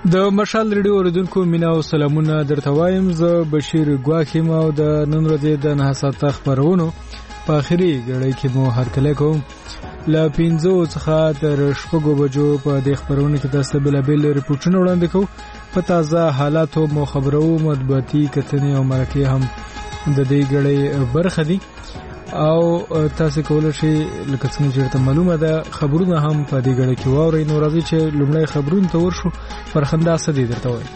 د مشال ریډیو اوریدونکو مینا او سلامونه درته وایم. زه بشیر ګواخیم او د نن ورځې د 9 ساعته خبرونو په اخري غړي کې مو هرکله کوم. له 5 څخه تر 6 بجو په دې خبرونو کې تاسو بلابل ریپورتونه وړاندې کوو. په تازه حالاتو مو خبرو مطبوعاتي کتنې او مرکې هم د دې غړي برخه دي او تاسو کولای شئ لکه څنګه چې ته معلومه ده خبرونه هم په دې غړي کې واورئ. نو راځي چې لومړی خبرونه ته ورشو. فرخنده سدي درته وایي.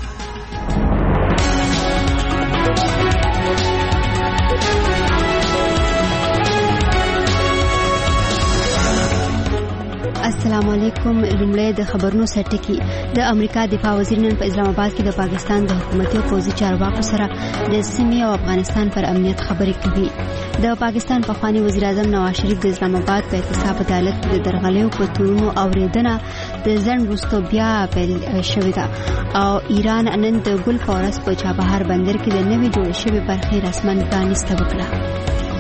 السلام علیکم. لومړی د خبرونو سرټکی. د امریکا دفاع وزیر نن په اسلام آباد کې د پاکستان د حکومتي او پوځي چارواکو سره د سیمې او افغانستان پر امنیت خبرې کوي. د پاکستان پخوانی وزیر اعظم نواز شریف د اسلام آباد په احتساب عدالت د درغلیو په تورونو اوریدنه د ځنډ وروسته بیا پیل شوې ده او ایران نن د ګل فورس په چابهار بندر کې د نوې جوړ شوې برخې رسماً پرانیسته وکړه.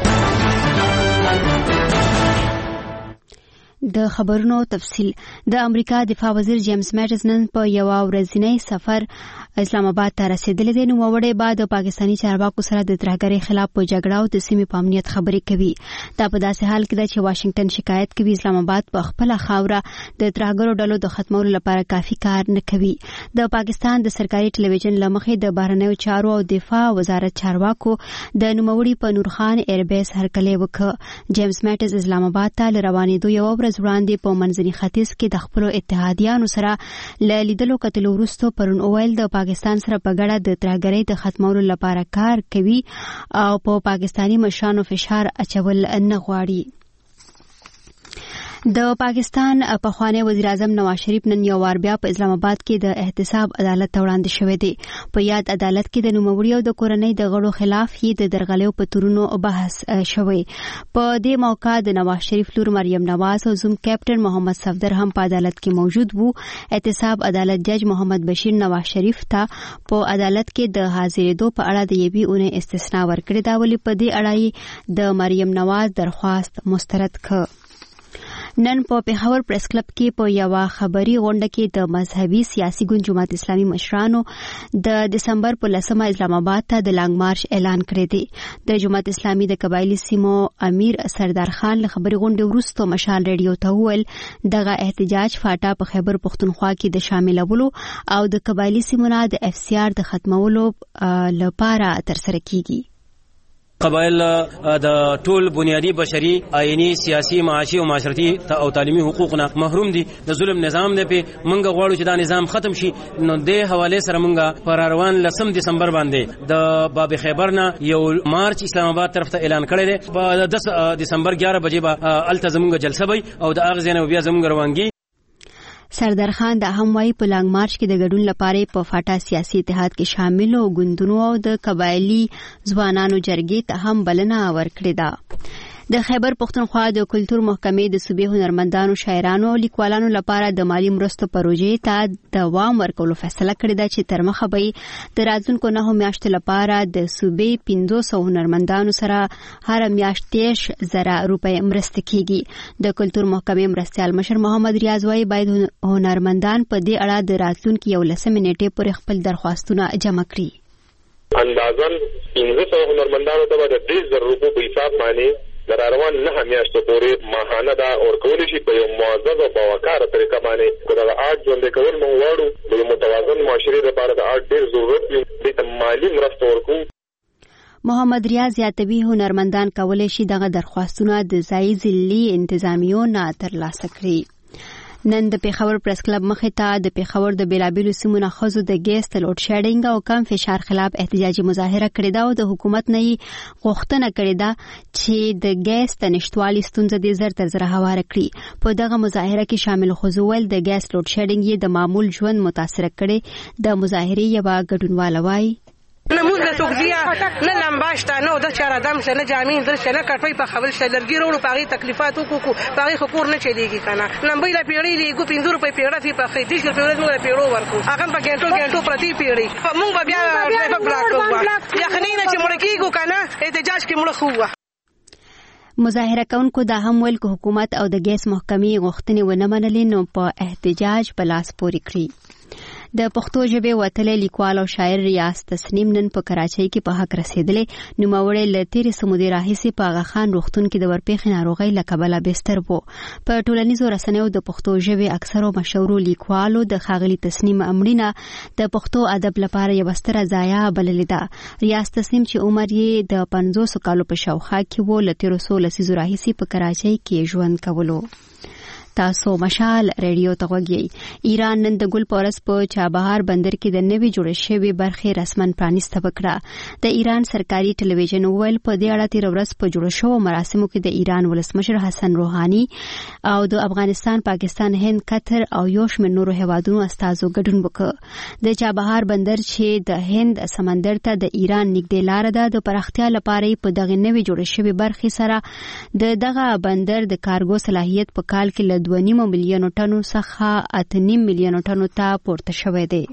د خبرونو تفصیل. د امریکا دفاع وزیر جیمز میټس نن په یو ورځنی سفر اسلام آباد ته رسیدلی دی. نو وړي بعد د پاکستانی چارواکو سره د ترهګرۍ خلاف په جګړه او د سیمې په امنیت خبرې کوي. دا په داسې حال کې ده چې واشنگټن شکایت کوي اسلام آباد په خپل خاوره د ترهګرو ډلو د ختمولو لپاره کافي کار نه کوي. د پاکستان د سرکاري ټلویزیون لمخې د بهرنیو چارو او دفاع وزارت چارواکو د نوموړي په نورخان ایربیس هرکلی وکړ. جیمز میټس اسلام آباد ته روانېدو یو ورځ وړاندې په منځني ختیځ کې د خپل اتحادیانو سره ل لیدلو کتلو وروسته پرون اویل د پاکستان سره په ګډه د ترهګرۍ د ختمولو لپاره کار کوي او په پاکستانی مشرانو فشار اچول نه غواړي. د پاکستان پخوانی وزیر اعظم نواز شریف نن یو وار بیا په اسلام آباد کې د احتساب عدالت ته وړاندې شوی دی. په یاد عدالت کې د نوموړي او د کورنۍ د غړو خلاف یې د درغلیو په تورونو بحث شوی. په دې موقع د نواز شریف لور مریم نواز او زوم کیپټن محمد صفدر هم په عدالت کې موجود وو. احتساب عدالت جج محمد بشیر نواز شریف ته په عدالت کې د حاضرېدو په اړه د یوې اونۍ استثنا ورکړې ده، ولې په دې اړه د مریم نواز درخواست مسترد کړ. نن په پیښور پریس کلب کې په یو خبري غونډه کې د مذهبي سیاسي ګوند جماعت اسلامي مشرانو د دسمبر په 10 اسلام آباد ته د لانګ مارش اعلان کړی دی. د جماعت اسلامي د قبایلی سیمو امیر سردار خان له خبري غونډې وروسته مشال ریډیو ته وویل دغه احتجاج فاټا په خیبر پختونخوا کې د شاملولو او د قبایلی سیمو نه د اف سی آر د ختمولو لپاره ترسره کیږي. قبایل د ټول بنیادی بشري آئینی سیاسي معاشي او معاشرتي او تعلیمي حقوقنا محروم دي. د ظلم نظام دی په منګه غواړو چې دا نظام ختم شي. نو د حواله سره منګه پر روان 10 دسمبر باندې د باب خیبر نه یو مارچ اسلام آباد طرف ته اعلان کړی دی. په 10 دسمبر 11 بجې به التزمونګه جلسه وي او د اغه ځنه بیا زمونږ روانګي. سردار خان د هموای په لانګ مارچ کې د ګډون لپاره په فاټا سیاسي اتحاد کې شامل او ګوندونو او د قبایلی ځوانانو جرګې ته هم بلنه ورکړې ده. د خیبر پختونخوا د کلتور محکمې د صوبې هنرمندانو، شاعرانو او لیکوالانو لپاره د مالی مرستو پروژې ته دوام ورکولو فیصله کړې ده چې تر مخه به د راتلونکو 9 میاشتو لپاره د صوبې 500 هنرمندانو سره هر میاشت 30,000 روپۍ مرسته کیږي. د کلتور محکمې مرستیال مشر محمد ریاض وايي باید هنرمندان په دې اړه د راتلونکو 11 نیټې پورې خپل درخواستونه جمع کړي. اندازن 500 هنرمندانو ته د 30,000 روپۍ په حساب باندې در روان 9 میاشتو پورې ماهانه دا اور کولی شي په یو معزز او باوقاره طریقه باندې کو دا آرټ ژوند کول مو واړو د متوازن معاشري لپاره د آرټ ډېر ضرورت دی. د مالی مرستو ورکو محمد ریاض یاتوی هنرمندان کولای شي دغه درخواستونه د ځای ځلي انتظامیو نه ترلاسه کړي. نن د پیښور پریس کلب مخې ته د پیښور د بیلابیلو سیمو نه ښځو د ګیس د لوډ شیډینګ او کم فشار خلاف احتجاجي مظاهره کړې ده او د حکومت نه غوښتنه کړې ده چې د ګیس د نشټوالي ستونزه دې زر تر زره هواره کړي. په دغه مظاهره کې شامل ښځو ویل د ګیس لوډ شیډینګ یې د معمول ژوند متاثر کړي. د مظاهرې یوه ګډونواله وایي نموز نه توګزیا نه لمباشتا نه د چار ادم څنګه جامین در څنګه کټوي په خبر شلرګي وروړو پاغي تکلیفات وکړو پاغي حقوق نه چلیږي کنه لمبي لا پیړې دی ګو 500 روپۍ پیړه تی په خېدي چې پیړې موږ پیړو ورکو هغه په ګنټو پرتی پیړې موږ بیا ډرایور بلاک کوو یخنی نه چې مړ کیږو کنه احتجاج کې مړ خو. مظاهره کوونکو دا هم ویل چې حکومت او د ګیس محکمې غوښتنې ونه منلې نو په احتجاج په لاس پورې کړي. د پښتو ژبې وتلې لیکوال او شاعر ریاض تسنیم نن په کراچۍ کې په حق رسیدلې. نوموړی له تیرې سمودې راهیسې په آغا خان روغتون کې د ورپېښې ناروغۍ له کبله بستر و. په ټولنیزو رسنیو د پښتو ژبې اکثرو مشهورو لیکوالو د ښاغلي تسنیم مړینه د پښتو ادب لپاره یوه ستره ضایعه بللې ده. ریاض تسنیم چې عمر یې د 50 کالو په شاوخوا کې و، له تیرو 16 لسیزو راهیسې په کراچۍ کې ژوند کولو. تاسو مشال ریډیو ته غوږی. ایران نن د ګل پورس په چابهار بندر کې د نوي جوړ شوي برخې رسمن پرانیسته وکړه. د ایران سرکاري ټلویزیون ویل په دې اړه تیر ورځ په جوړ شوو مراسمو کې د ایران ولسمشر حسن روحاني او د افغانستان، پاکستان، هند، قطر او یو شمېر نورو هیوادونو استازو ګډون وکړ. د چابهار بندر چې د هند سمندر ته د ایران نږدې لار ده، د پراختیا لپاره په دغه نوي جوړ شوي برخې سره د دغه بندر د کارګو صلاحیت په کال کې 2.5 ملیونو ټنو څخه 8.5 ملیونو ټنو ته پورته شوی دی.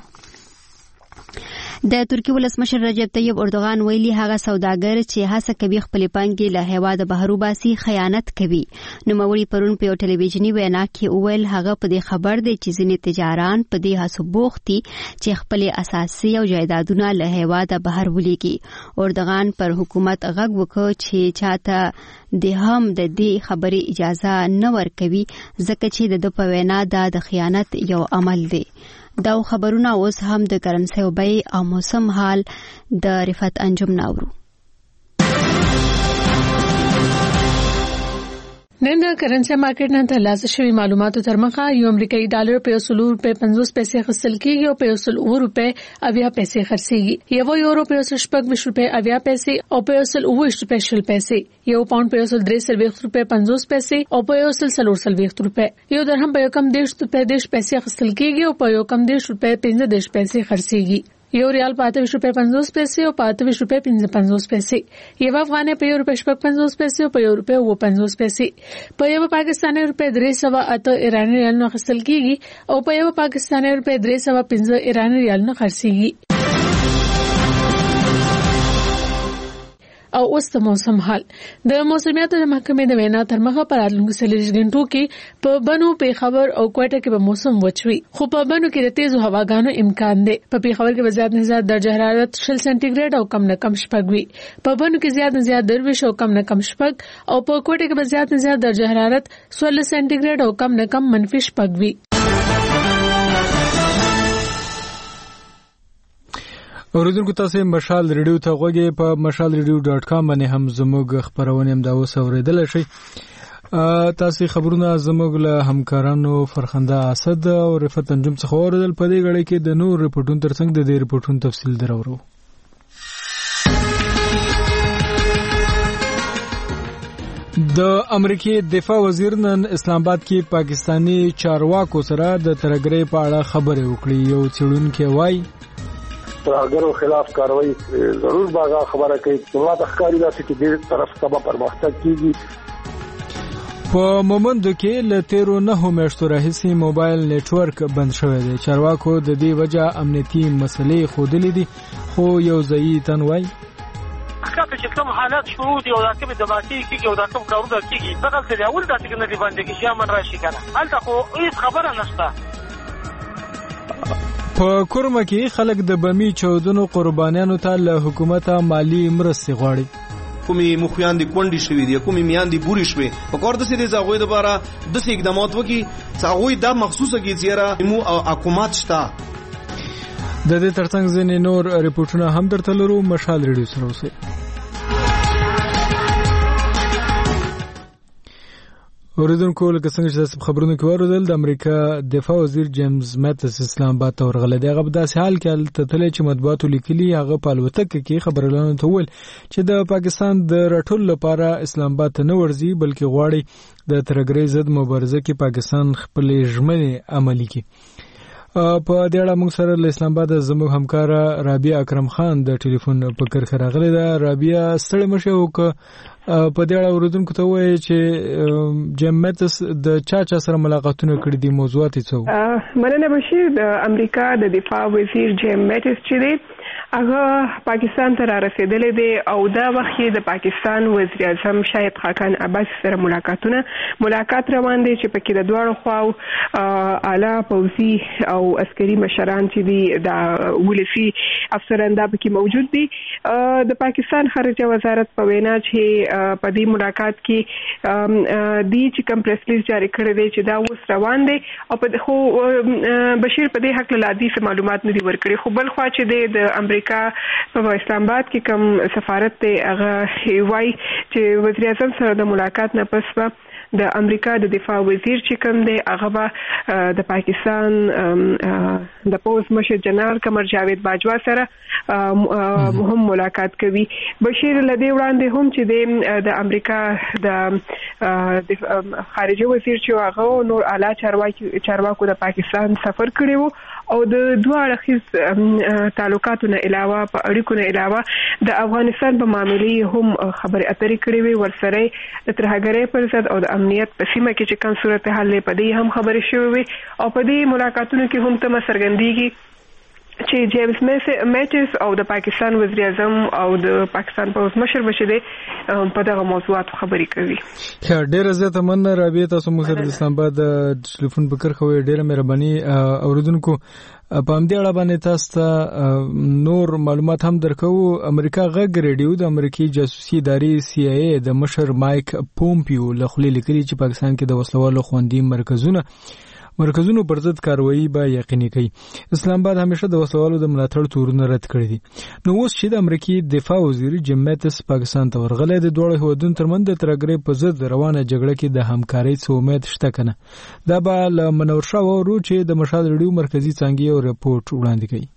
د ترکی ولسمشر رجب طیب اردوغان ویلي هغه سوداګر چې هڅه کوي خپل پانګې له هیواده بهر وباسي خیانت کوي. نوموړي پرون په یو ټلویزیوني وینا کې وویل هغه په دې خبر دی چې ځینې تجاران په دې هڅو بوخت دي چې خپل اساسي او جایدادونه له هیواده بهر ولیږي. اردوغان پر حکومت غږ وکړ چې چاته د هم د دې خبرې اجازه نه ورکوي ځکه چې د په وینا دا د خیانت یو عمل دی. دا خبرونه اوس هم د کرنسي او بیې او موسم حال د رفعت انجم ناورو. نن د کرنسي مارکیټ نه ترلاسه شوی معلوماتو تر مخه یو امریکایي ډالر په 150 پیسې خرڅل کیږي او په 100 اویا پیسې خرڅيږي. یو یورو په 125 روپے اویا پیسې او په 120 سپیشل پیسې. یو پاوند په 130 روپے 50 پیسې او په 140 روپے. یو درهم په کم 10 روپے 10 پیسې خرڅل کیږي او په کم 10 روپے 15 پیسې خرڅيږي. یو ریال په 28 روپے 50 پیسې او په 28 روپے 55 پیسې. یو افغانۍ په 1 روپے 50 پیسې او په 1 روپے 50 پیسې. په یو پاکستاني روپے 308 ایرانی ریال نه خرڅل کیږي او په یو پاکستاني روپے 315 ایرانی ریال نه خرڅيږي. او اوس د موسم حال. د موسمیاتو د محکمې د وینا تر مخه پر راتلونکو 40 غنټو کې په بنو پیښور او کوټه کې به موسم وچوي، خو په بنو کې د تیزو هواګانو امکان دی. په پیښور کې به زیات نه زیات درجه حرارت 0 سانتیګریډ او کم نه کم 6 وي. په بنو کې زیات نه زیات 2 او کم نه کم 6 او په کوټه کې به زیات نه زیات درجه حرارت 16 سانتیګریډ او کم نه کم -6 وي. اوریدونکو تاسو مشال ریډیو ته غوږی په mashalradio.com باندې هم زموږ خبرونه هم دا اوس اوریدل شي. تاسو خبرونه زموږ له همکارانو فرخنده اسد او رفعت انجم څخه اوریدل. په دې غړي کې د نور ریپورتونو ترڅنګ د دې ریپورتونو تفصیل درورو. د امریکای دفاع وزیر نن اسلام آباد کې پاکستانی چارواکو سره د ترګری په اړه خبرې وکړې. یو څېړونکی وایي اگر خلاف کاروایی ضرور باغه خبره کوي چې ما تخکاری داسې چې دې طرف ته پرمختګ کیږي. په مومند کې له 13 میاشتو راهیسې موبایل نتورک بند شوی دی. چارواکو د دې وجه امنیتي مسلې خودلې دي، خو یو ځایي تنوي کله چې کوم حالات شروع دي او دا کوم دباتي کیږي او دا کوم کارونه کیږي دغه څه دی اول دا چې نه دی باندې کې چې امن راشي کنه هلته خو هیڅ خبره نشته. په کورمه کې خلک د بمی چودنو قربانیانو ته له حکومت مالی مرستې غواړي. کومي مخیان دي کونډي شوی دي، کومي میان دي بوري شوی په کار د سې زغوی د بارا د سې اقدامات وکي څاغوی د مخصوصه کې زیره مو او حکومت شته. د دې ترڅنګ ځینې نور ریپورتونه هم درته لرو. مشال ریډیو سره اوسئ. اوریدونکو لکه څنګه چې تاسو خبرونه کې واردل د امریکا دفاع وزیر جیمز میتس اسلام آباد ته ورغله. دغه په داسې حال کې تل چې مطبوعاتو لیکلي هغه په الوتکه کې خبرونه ته ول چې د پاکستان د رټول لپاره اسلام آباد ته نه ورځي بلکې غواړي د ترګری ضد مبارزه کې پاکستان خپل ژمنې عملي کړي. په دې اړه موږ سره له اسلام آباد زموږ همکار رابعه اکرم خان د ټلیفون په کرخه راغله. ده رابعه ستړي مشه وک په دې اړه اوریدونکو ته وایي چې جیم میتس د چا سره ملاقاتونه کړې دي، موضوعات څه وو؟ مننه بشیر. د امریکا د دفاع وزیر جیم میتس چې دی هغه پاکستان ته رسیدلې دي او دا وخت د پاکستان وزیر اعظم شاهد خاقان عباس سره ملاقات روان دي چې پکې د دوه خواو اعلی پوځي او عسکري مشران چې دي د ولسی افسران دا پکې موجود دي. د پاکستان خارجه وزارت په وینا چې په دې ملاقات کې دی چې کوم پریس ریلیز جاری کړی دی چې دا اوس روان دي او په خو بشیر په دې حق له حدیث معلومات نه دي ورکړي. خو بل خوا چې د امریکا په اسلام آباد کې کوم سفارت ته هغه وایي چې وزیر اعظم سره د ملاقات نه پس د امریکا د دفاع وزیر چې کوم دی هغه به د پاکستان د پوز مشر جنرال قمر جاوید باجوا سره هم ملاقات کوي. بشیر لدی وړاندې هم چې د امریکا د خارجه وزیر چې هغه نور اعلی چارواکو د پاکستان سفر کړی وو او د دوه اړخیز تعلقاتو نه علاوه په اړیکو نه علاوه د افغانستان په معاملې هم خبرې اترې کړې وي ورسره د ترهګرۍ پر ضد او د امنیت په سیمه کې چې کوم صورتحال په دې هم خبرې شوې وي او په دې ملاقاتونو کې هم تم څرګندېږي چې جیمز میټس او د پاکستان وزیر اعظم او د پاکستان پوز مشر بشری په دغه موضوعات خبرې کوي. ډیره زیاته مننه رابعه، تاسو موږ سره د اسلام آباد ټلیفون په کرخه وي. ډیره مهرباني اوریدونکو. په همدې اړه باندې تاسو ته نور معلومات هم درکو. امریکا غږ ریډیو د امریکای جاسوسي ادارې CIA د مشر مایک پومپیو له خولې لیکلي چې پاکستان کې د وسلوالو خوندي مرکزونو پر ضد کاروایی به یقیني کوي. اسلام آباد همیشه د وسلوالو د ملاتړ تورونه رد کړی دي. نو اوس چې د امریکای دفاع وزیر جیم میټس پاکستان ته ورغلی د دوه هیوادونو ترمنځ د ترهګرۍ په ضد روانه جګړه کې د همکارۍ څه امید شته کنه؟ دا به له منور شاه ورو چې د مشهد ریډیو مرکزی څنګه یو رپورټ وړاندې کوي.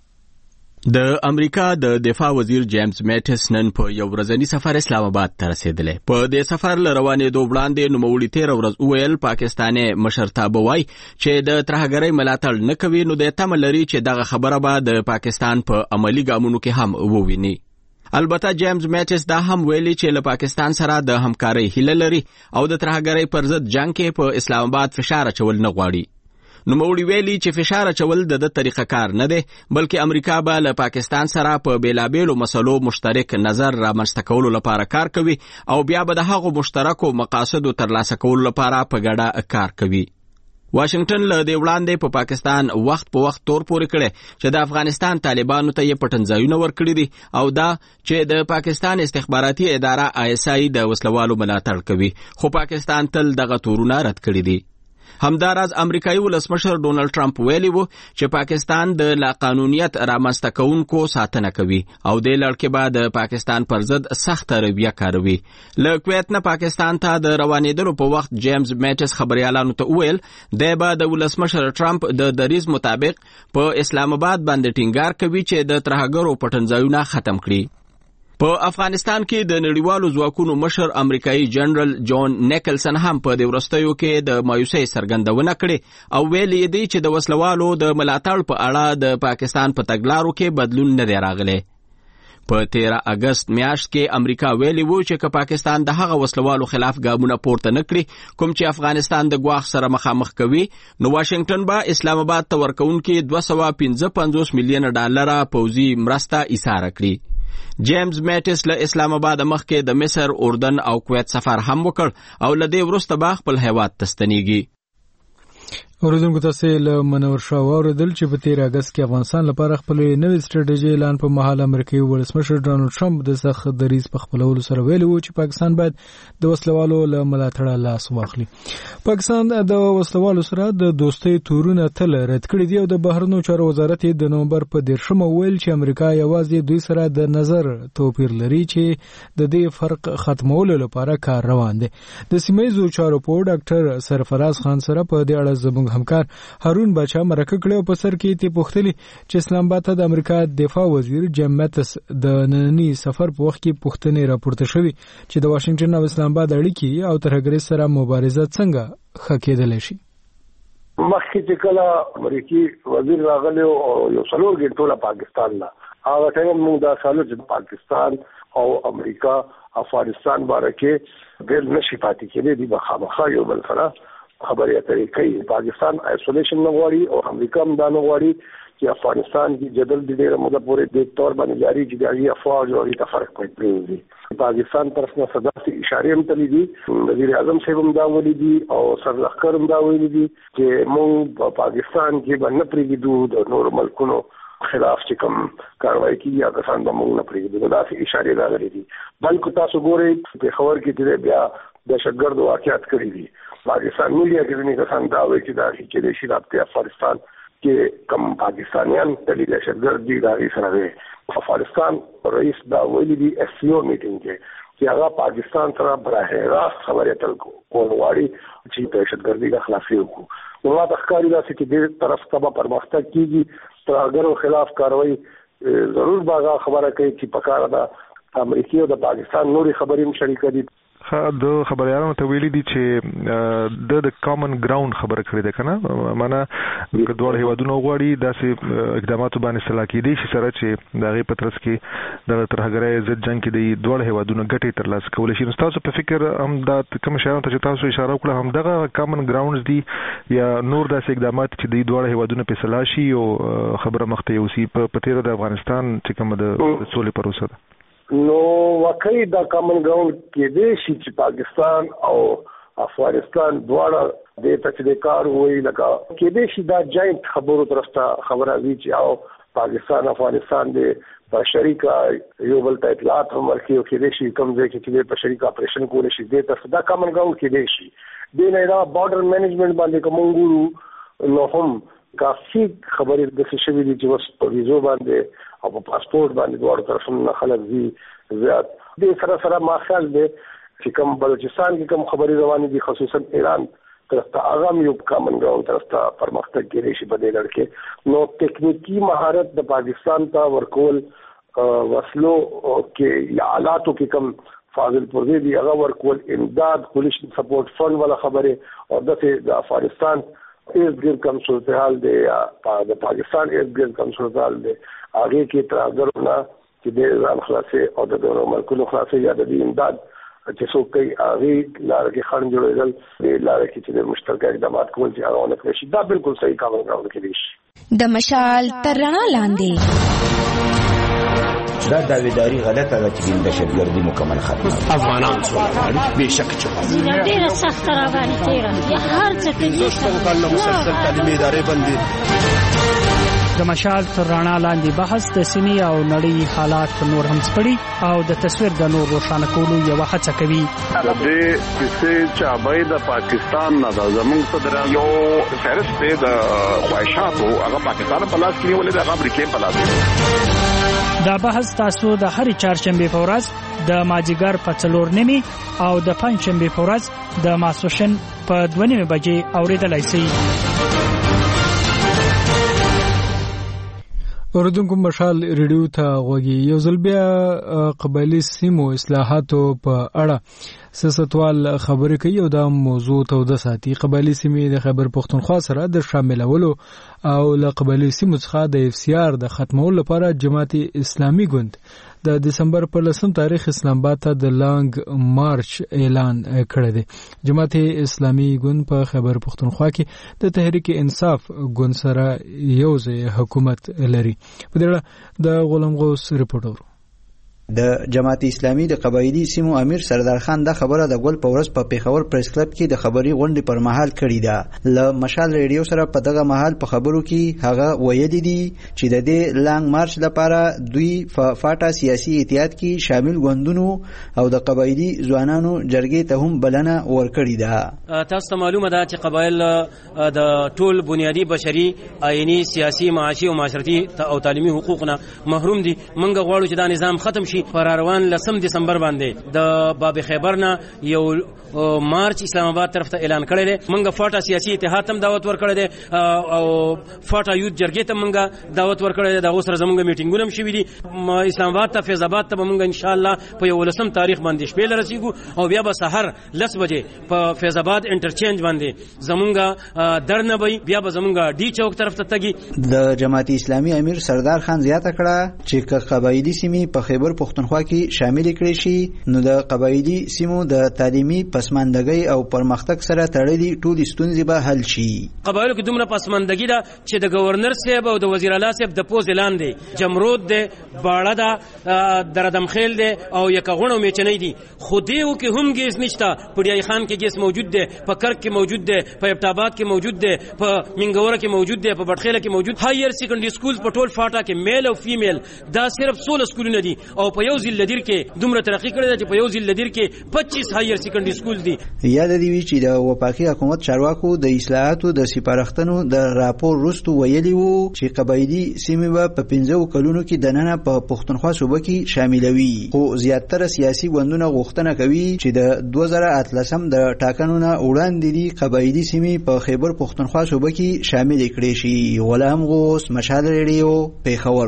د امریکا د دفاع وزیر جیمز میټس نن په یو ورځنی سفر اسلام آباد ته رسیدلی. په دې سفر له روانېدو وړاندې نوموړي 13 ورځ وویل پاکستاني مشرتابه وایي چې د ترهګرۍ ملاتړ نه کوي، نو د تمه لري چې دغه خبره به د پاکستان په عملی ګامونو کې هم وویني. البته جیمز میټس دا هم ویلي چې له پاکستان سره د همکارۍ هیله لري او د ترهګرۍ پر ضد جنگ کې په اسلام آباد فشار اچول نه غواړي. نوموړي ویلي چې فشار اچول د طریقه کار نه دی، بلکې امریکا به له پاکستان سره په بیلابیلو مسلو مشترک نظر رامنځته کولو لپاره کار کوي او بیا به د هغو مشترکو مقاصدو ترلاسه کولو لپاره په ګډه کار کوي. واشنگټن له دې وړاندې په پاکستان وخت په وخت تور پورې کړي چې د افغانستان طالبانو ته یې پټنځایونه ورکړي دي او دا چې د پاکستان استخباراتي اداره ISI د وسلوالو ملاتړ کوي، خو پاکستان تل دغه تورونه رد کړي دي. همداراز امریکایي ولسمشر ډونالد ټرمپ ویلي وو چې پاکستان د لاقانونیت رامنځته کوونکو ساتنه کوي او د لړ کې به د پاکستان پر ضد سخت رویه کاروي. له کویت نه پاکستان ته د روانېدلو په وخت جیمز میټس خبريالانو ته وویل دی به د ولسمشر ټرمپ د دریځ مطابق په اسلام آباد باندې ټینګار کوي چې د ترهګرو پټنځایونه ختم کړي. په افغانستان کې د نړیوالو ځواکونو مشر امریکایي جنرال جون نیکلسن هم په دې وروستیو کې د مایوسۍ څرګندونه کړې او ویلي دی چې د وسلوالو د ملاتړ په اړه د پاکستان په تګلارو کې بدلون نه دی راغلی. په 13 اگست میاشت کې امریکا ویلي وو چې که پاکستان د هغه وسلوالو خلاف ګامونه پورته نه کړي کوم چې افغانستان د ګواښ سره مخامخ کوي، نو واشنگټن به اسلام آباد ته ورکوونکي $255 میلیونه پوځي مرسته ایساره کړي. جیمز میټس له اسلام آباد مخکې د مصر، اردن او کویت سفر هم وکړ او له دې وروسته به خپل هیواد ته ستنیږي. اوریدونکو تاسو له منور شاه اوریدل چې په 13 اگست کې افغانستان لپاره خپل نوې ستراتیژي اعلان په مهال امریکایي ولسمشر ډونالد ټرمپ د سخت دریځ په خپلولو سره ویلي وو چې پاکستان باید د وسلوالو له ملاتړه لاس واخلي. پاکستان د وسلوالو سره د دوستۍ تورونه تل رد کړي دي او د بهرنیو چارو وزارت د نومبر په 10 ویل چې امریکا یوازې دوی سره د نظر توپیر لري چې د دې فرق ختمولو لپاره کار روان دي. د سیمایي چارو په ډاکټر سرفراز خان سره په دې اړه زموږ همکار هارون باچا مرکه کړو په سر کې ته پوښتنه چې اسلام آباد ته د امریکا دفاع وزیر جیم میټس د نننی سفر په وخت کې پوښتنه راپورته شوې چې د واشنگټن او اسلام آباد اړیکې او ترهګرۍ سره مبارزه څنګه ښه کېدلی شي. مخکې چې کله امریکایي وزیر راغلی او یو څلور ګنټه پاکستان لا هغه ټایم موږ دا سالو چې پاکستان او امریکا افغانستان بارکه ډېر نشي پاتې کېدی دی بخامخا یو بل سره خبرې اترې کوي. پاکستان ایسولیشن نه غواړي او امریکا هم دا نه غواړي چې افغانستان کې جدل د ډېر موده پورې د تور باندې جاری چې د افواج او د فرق کوي پریږدي. پاکستان طرف نه صدا سي اشاره هم تللی دي، وزیر اعظم صاحب هم دا ویلي دي او سرلښکر هم دا ویلي دي چې موږ په پاکستان کې باندې پریږدو د نور ملکونو خلاف چې کوم کاروایی کیږي یا کسان به موږ نه پریږدو. دا سي اشاره راغلي دي. بلکې تاسو ګورئ په خبر کې چې بیا دهشتګرد واقعیت کړی دي. پاکستان میډیا کې نه کسان دا وایي چې دا چې د شرابت افغانستان کې کم پاکستانیان تللی دهشتګرد دي دا یې سره دی. افغانستان رئیس دا ویلي دي اس سی او میټینګ کې چې هغه پاکستان سره براه راست خبرې اترې کول غواړي چې دهشتګردي د خلاصي وکړو. نو دا ښکاري دا چې د طرف ته به پرمختګ کیږي، ترهګرو خلاف کاروي ضرور باغه خبره کوي چې پکاره ده امریکای او د پاکستان نوري خبرې هم شریک دي. د خبريالانو ته ویلي دي چې د کامن ګراوند خبره کړې ده کنه، معنا دوه هیوادونو غواړي داسې اقداماتو باندې سلا کېدي چې سره چې د غي پترس کې د ترهګرۍ ضد جنگ کې د دوه هیوادونو ګټې ترلاسه کول شي. نو تاسو په فکر هم دا کوم شیانو ته چې تاسو اشاره وکړه هم دغه کامن ګراوندز دي یا نور داسې اقدامات چې د دوه هیوادونو په سلا شي او خبره مخته یوسي په تیر د افغانستان چې کوم د سولې پروسه ده؟ نو واقعي دا کامن ګراوند کې دی چې پاکستان او افغانستان دواړه د تچې کار وایي لکه کې دی چې دا جاینټ خبرو ترسته خبره وی چې او پاکستان افغانستان د په شریکه یو بل ته اطلاعات هم ورکړي او کې دی چې کوم ځای کې په شریکه اپریشن کول شي د تاسو دا کامن ګراوند کې دی شي د نه دا بارډر مینجمنت باندې کومګورو نو هم کافي خبرې د څه شوی دي چې وس په ویزو باندې او په پاسپورت باندې دوه طرفونو خلک دي زیات د سره ما خیال دی چې کوم بلوچستان کې کوم خبرې روانې دي خصوصا ایران ترسته اغم یو کامن ګراوند ترسته پرمختګ کېږي شي په دې لړ کې. نو ټیکنیکی مهارت د پاکستان ته ورکول وسلو کې یا آلاتو کې کوم فاضل پرزي دی هغه ورکول امداد پولیس سپورټ فند ولا خبره او د افغانستان ایز ګر کم صورتحال دی یا د پاکستان ایز ګر کم صورتحال دی هغه کې ترهګرونه چې د ځان خلاصې او د نورو ملکونو خلاصې یا د امداد چې څوک کوي هغه لاره کې خړن جوړېدل د لاره کې چې د مشترک اقدامات کول چې هغه ونه کړی شي دا بالکل صحیح کار راوړل کېږي شي. د مشال تر رڼا لاندې دا داویداری غلطه ده چې د دهشتګردي مکمل ختمه افغانان سره به شک چې ډیره سخت راغلي تیرا یا هر څه کې دوستو کله مسلسل تعلیمي ادارې بندي. د مشال تر رڼا لاندې بحث د سیمې او نړۍ حالات نور هم سپړي او د تصویر د نور روښانه کولو یو هڅه کوي. د دې کیسې چې د پاکستان نه د زموږ صدر یو فهرست د خواهشاتو هغه پاکستان په لاس کې ولې د امریکا په لاس کې. دا بحث تاسو د هرې چهارشنبه په ورځ د ماجیګر په 4:30 او د پنځشنبه په ورځ د ماسوشن په 2:30 بجې اوریدلای شئ. اوردونکو مشال ریډیو ته غوږی یو ځل بیا قبایلی سیمو اصلاحاتو په اړه سیاستوال خبرې کوي او دا موضوع ته د ساتي. قبایلی سیمې د خیبر پختونخوا سره د شاملولو او له قبایلی سیمو څخه د اف سی آر د ختمولو لپاره جماعت اسلامي ګوند د دسمبر پر 10 تاریخ اسلام آباد ته د لانګ مارچ اعلان کړی دی. جماعت اسلامي ګوند په خیبر پختونخوا کې د تحریک انصاف ګوند سره یو ځای حکومت لري. په دې اړه د غلام غوث رپورټ. د جماعت اسلامي د قبایلی سیمو امیر سردار خان د خبره د ګل پورس په پیښور پریس کلب کې د خبري غونډې پر مهال کړې ده. ل مشال ریډیو سره په دغه مهال په خبرو کې هغه ویلي دي چې د دې لانګ مارچ لپاره دوی فاټا سیاسي اتحاد کې شامل ګوندونو او د قبایلی ځوانانو جرګې ته هم بلنه ورکړې ده. تاسو ته معلومه ده چې قبایل د ټول بنیادی بشري آئینی سیاسي معاشي او معاشرتي او تعلیمي حقوقونه محروم دي. موږ غواړو چې دا نظام ختم شي. پر روان 10 دسمبر باندې د باب خیبر نه یو مارچ اسلام آباد طرف ته اعلان کړی دی. موږ فاټا سیاسي اتحاد هم دعوت ورکړی دی او فاټا یوت جرګې ته موږ دعوت ورکړی دی. دا اوس سره زموږ میټینګونه هم شوي دي. اسلام آباد ته فیض آباد ته موږ ان شاء الله په 11 تاریخ باندې شپې لرسیږو او بیا به سحر 10 بجې په فیض آباد انټرچینج باندې زموږ درنه وي. بیا به زموږ ډي چوک طرف ته تګي. د جماعت اسلامي امیر سردار خان زیاته کړه چې قبایلی سیمې په خیبر پښتونخوا کې شامل کړي شي نو د قبایلی سیمو د تعلیمي پسماندګۍ او پرمختګ سره تړلي ټولې ستونزې به حل شي. قبایلو کې دومره پسماندګي ده چې د گورنر صاحب او د وزیر اعلی صاحب د پوز اعلان دی، جمرود دی، باړه ده، دردمخیل دی او یکغونو میچنۍ دي. خو دیو کې هم ګیس نشته، پډیای خان کې ګیس موجود دی، په کرک کې موجود دی، په ابټاباد کې موجود دی، په منګوره کې موجود دی، په بټخیله کې موجود. هایر سیکنډري سکول په ټول فاټا کې میل او فیمیل دا صرف 16 سکولونه دي او په یو ځل لدیر کې دومره ترقی کړی دی چې په یو ځل لدیر کې 25 هایر سیکنډري سکول دي. یاد دی وی چې د وفاقي حکومت چارواکو د اصلاحاتو د سپارښتنو د راپور وروسته ویلي وو چې قبایلی سیمې په 15 کلونو کې دننه په پښتونخوا صوبه کې شاملوي. خو زیاتره سیاسي ګوندونه غوښتنه کوي چې د 2018 د ټاکنو نه وړاندې دي قبایلی سیمې په خیبر پښتونخوا صوبه کې شامل کړي شي. غلام غوث، مشال ریډیو، پیښور.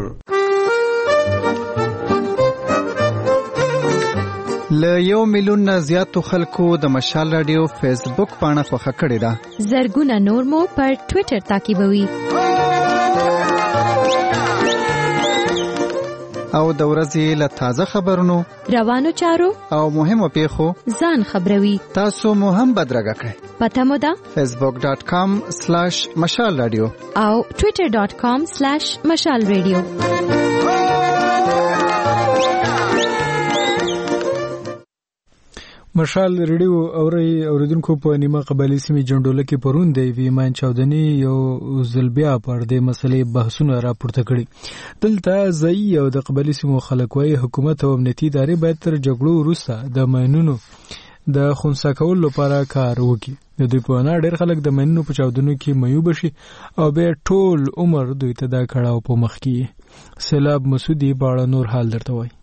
له 1 میلیون نه زیاتو خلکو د مشال رادیو فیسبوک پاڼه خوښه کړې ده. زرګونه نور مو پر ټوئیټر تعقیبوي. او د ورځې له تازه خبرونو، روانو چارو او مهمو پیښو ځان خبروي. تاسو مو هم بدرګه کړئ. پته مو ده facebook.com/مشال رادیو او twitter.com/مشال رادیو. مشال ریډیو اوریدونکو په نیمه قبایلی سیمې جندوله کې پرون دی ویمان چاودنی یو زلبیا پر دې مسلې بحثونه راپورته کړي. دلته ځای او د قبایلی سیمو خلک وايي حکومت او امنیتي ادارې باید تر جګړو وروسته د ماینونو د خنثی کولو لپاره کار وکړي. د دوی په وینا ډېر خلک د ماینونو په چاودنو کې میوب شي او بیا ټول عمر دوی ته دا کړاو په مخ کې. سیلاب مسعودي باړه نور حال درته وایي.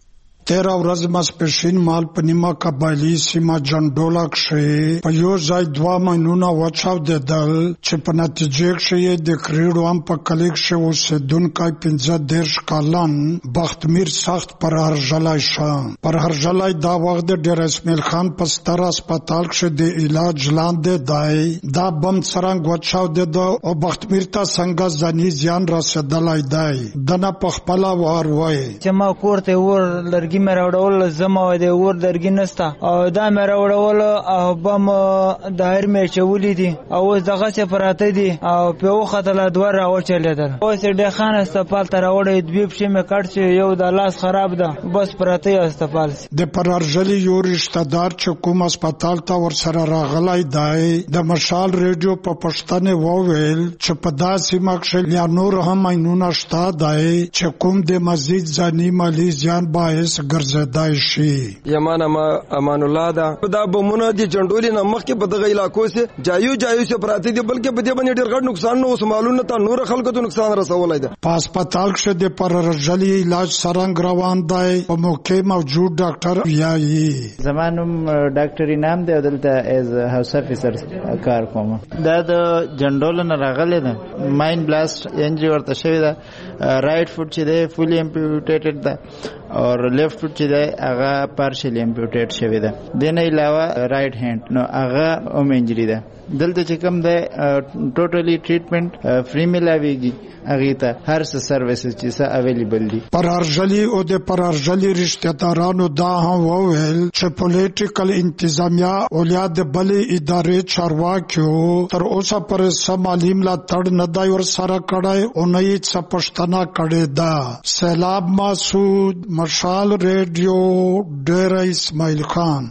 13 ورځې ماسپښین مال په نیمه قبایلي سیمه جندوله کښې په یو ځای 2 ماینونه وچاودېدل چې په نتیجې کښې د کریړو هم په کلي کښې اوسېدونکی 15 کلن بختمیر سخت پرهرژلی شه. پرهرژلی دا وخت د ډېر اسماعیل خان په ستر هسپتال کښې د علاج لاندې دی. دا بم څرنګ وچاودېده او بختمیر ته څنګه ځاني زیان رسېدلی دی دنه په خپله وار وایي چې ما کور ته ور لرګي مې راوړول، زما د ور لرګي نسته او دا مې راوړول او بم دایر مې چولې دي او اوس دغسې پراته دي او په وختل دوه راوچلېدل. اوس ډېر خان هسپتال ته راوړی، دوی پښې مې کټ چې یو د لاس خراب ده بس پراته یې هسپتال. د پرهرژلي یو رشته دار چې کوم هسپتال ته ورسره راغلی دی د مشال ریډیو په پښتنې وویل چې په داسې سیمه کښې یا نور هم ماینونه شته دی چې کوم د مزید ځاني مالي زیان باعث ګرځېدای شي. یمان امان الله ده دا بمونه د جندولې نه مخکې په دغه علاقو سه جایو سه پراته دي بلکې په دې باندې ډېر غټ نقصان نو سمالونه ته نور خلکو ته نقصان رسولای ده. په هسپتال کې د پرهرژلي علاج څرنګ روان دی په موقع موجود ډاکټر یایي. زمانم ډاکټر انعام دی دلته ایز هاوس افیسر کار کوم. دا د جندول نه راغلی ده ماین بلاست انجری ورته شوی ده. رائټ فوټ چې دی فولي امپیوټیټډ ده او لیفت فوټ چې دی هغه پارشلی امپیوټیټ شوی ده. دنه علاوه رائټ هینډ نو هغه هم انجری ده. دلته چې کوم دی ټوټلی ټریټمنټ فری ملاویږي هغه ته هر څه سرویسز چې څه اویلیبل دي. پرهرژلي او د پرهرژلي رشتہ دارانو دا هم وویل چې پولیټیکل انتظامیه اولیا د بلې ادارې چارواکیو تر اوسه پر سمالي ملاتړ نه دی ورسره کړی او نه یې څه پوښتنه کړې ده. سیلاب مسعود، مشال ریډیو، ډېر اسماعیل خان.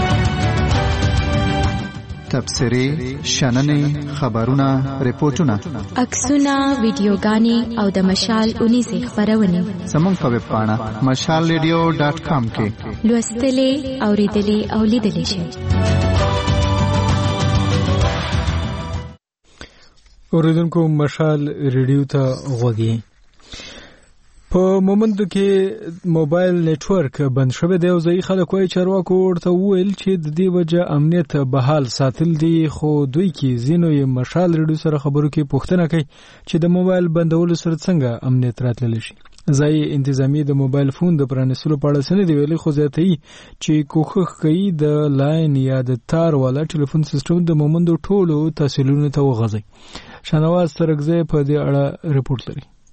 تبصرې، شننې، خبرونه، ریپورتونه، عکسونه، ویډیوګانې او د مشال 19 خبرونه زموږ په ویب پاڼه mashalradio.com کې لوستلې، اوریدلې او لیدلې شئ. اوریدونکو مشال ریډیو ته غوږی. په مومندو کې موبایل نتورک بند شوی دی او ځایي خلک وايي چارواکو ورته وویل چې د دې وجه امنیت بحال ساتل دي. خو دوی کې ځینو یې مشال ریډیو سره خبرو کې پوښتنه کوي چې د موبایل بندولو سره څنګه امنیت راتللی شي. ځایي انتظامیه د موبایل فون د پرانیستلو په اړه څه نه دی ویلي، خو زیاتوي چې کوښښ کوي د لاین یا د تار والا ټلیفون سیسټم د مومندو ټولو تحصیلونو ته وغځي. شاهنواز ترکزی په دې اړه رپورټ لري.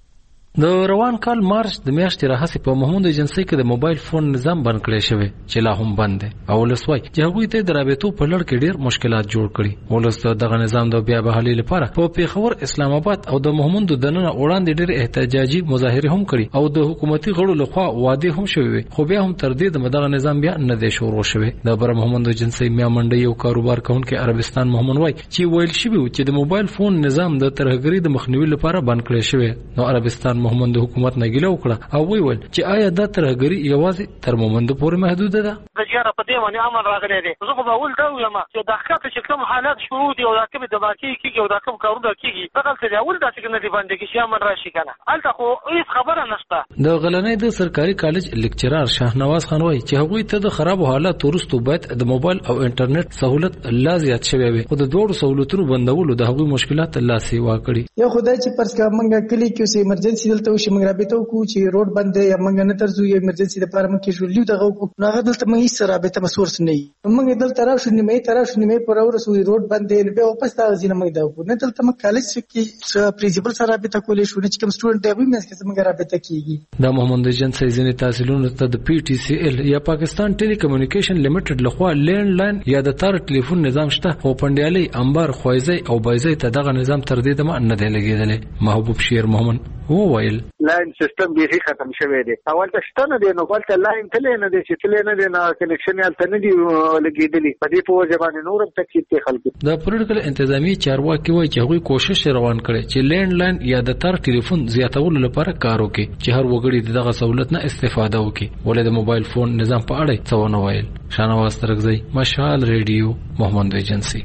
د روان کال مارچ د میاشتې راهیسې په محمود ایجنسۍ کې د موبایل فون نظام بند کړی شوی چې لا هم بند دی او ولس وایي چې هغوی ته د رابطو په لړ کې ډېر مشکلات جوړ کړي. ولس دغه نظام د بیا بحالۍ لپاره په پیښور، اسلام آباد او د محمود دننه وړاندې ډېر احتجاجي مظاهرې هم کړي او د حکومتي غړو لخوا وعدې هم شوې وي، خو بیا هم تر دې دغه نظام بیا نه دی شروع شوی. د بر محمود ایجنسۍ میا منډۍ او کاروبار کوونکي عربستان محمد وایي چې ویل شوی چې د موبایل فون نظام د ترهګرۍ د مخنیوي لپاره بند کړی شوی. نو عربستان محمد د حکومت نه ګیله وکړه او ویل چې آیا دا ترهګري یوازې تر مومند پورې محدوده ده؟ د جاره په دې باندې امر راغلی دی. زه خو به اول دا وایم چې د ښکته چې کوم حالات شروع دي او دا کوم دباکي کېږي او دا کوم کارونه کېږي دغلته دی اول داسې نه دي بندې کې چې امر راشي که نه، هلته خو هېڅ خبره نشته. د غلنۍ د سرکاري کالج لیکچرار شاهنواز خان وایي چې هغوی ته د خرابو حالاتو وروسته باید د موبایل او انټرنیټ سهولت لا زیات شوی وي، خو د دواړو سهولتونو بندولو د هغوی مشکلات لا سیوا کړي. یو خدای چې پرس کا منګه کلی کې اوسې ایمرجنسي دلته وشي موږ رابطه وکړو چې روډ بند دی یا موږ نه ترځو یا ایمرجنسي لپاره موږ کې جوړ لیو دغه وکړو. هغه دلته موږ هیڅ رابطه مسورس نه یي. موږ دلته راوښو نیمه پر ورسو روډ بند دی بیا واپس تا ځینې موږ دا وکړو. نه دلته موږ کالج کې پرنسپل سره رابطه کولای شو نه چې کوم سټوډنټ دی موږ کې موږ رابطه کیږي. د محمد ایجنسۍ ځینې تحصیلونو ته د پی ټی سی ایل یا پاکستان ټیلی کمیونیکیشن لیمیټډ لخوا لینډ لاین یا د تار ټلیفون نظام شته، خو پنډیالي، انبار، خوایزی او بایزی ته دغه نظام تر دې دمه نه دی لګېدلی. محبوب شیر محمد وویل لاین سیستم بیخي ختم شوی دی. اول ته شته نه دی، نو ولته لاین تللی نه دی چې تللی نه دی، نه کنیکشن یې هلته نه دي لګېدلي. په دې په وجه باندې نور هم تکلیف دی خلکو. د پولیټیکل انتظامیې چارواکي وایي چې هغوی کوشش روان کړی چې لینډ لاین یا د تار ټلیفون زیاتولو لپاره کار وکړي چې هر وګړي دغه سہولت نه استفاده وکړي. ولې د موبایل فون نظام په اړه څه ونه ویل. شاهنواز ترکزی، مشال ریډیو، محمد ایجنسۍ.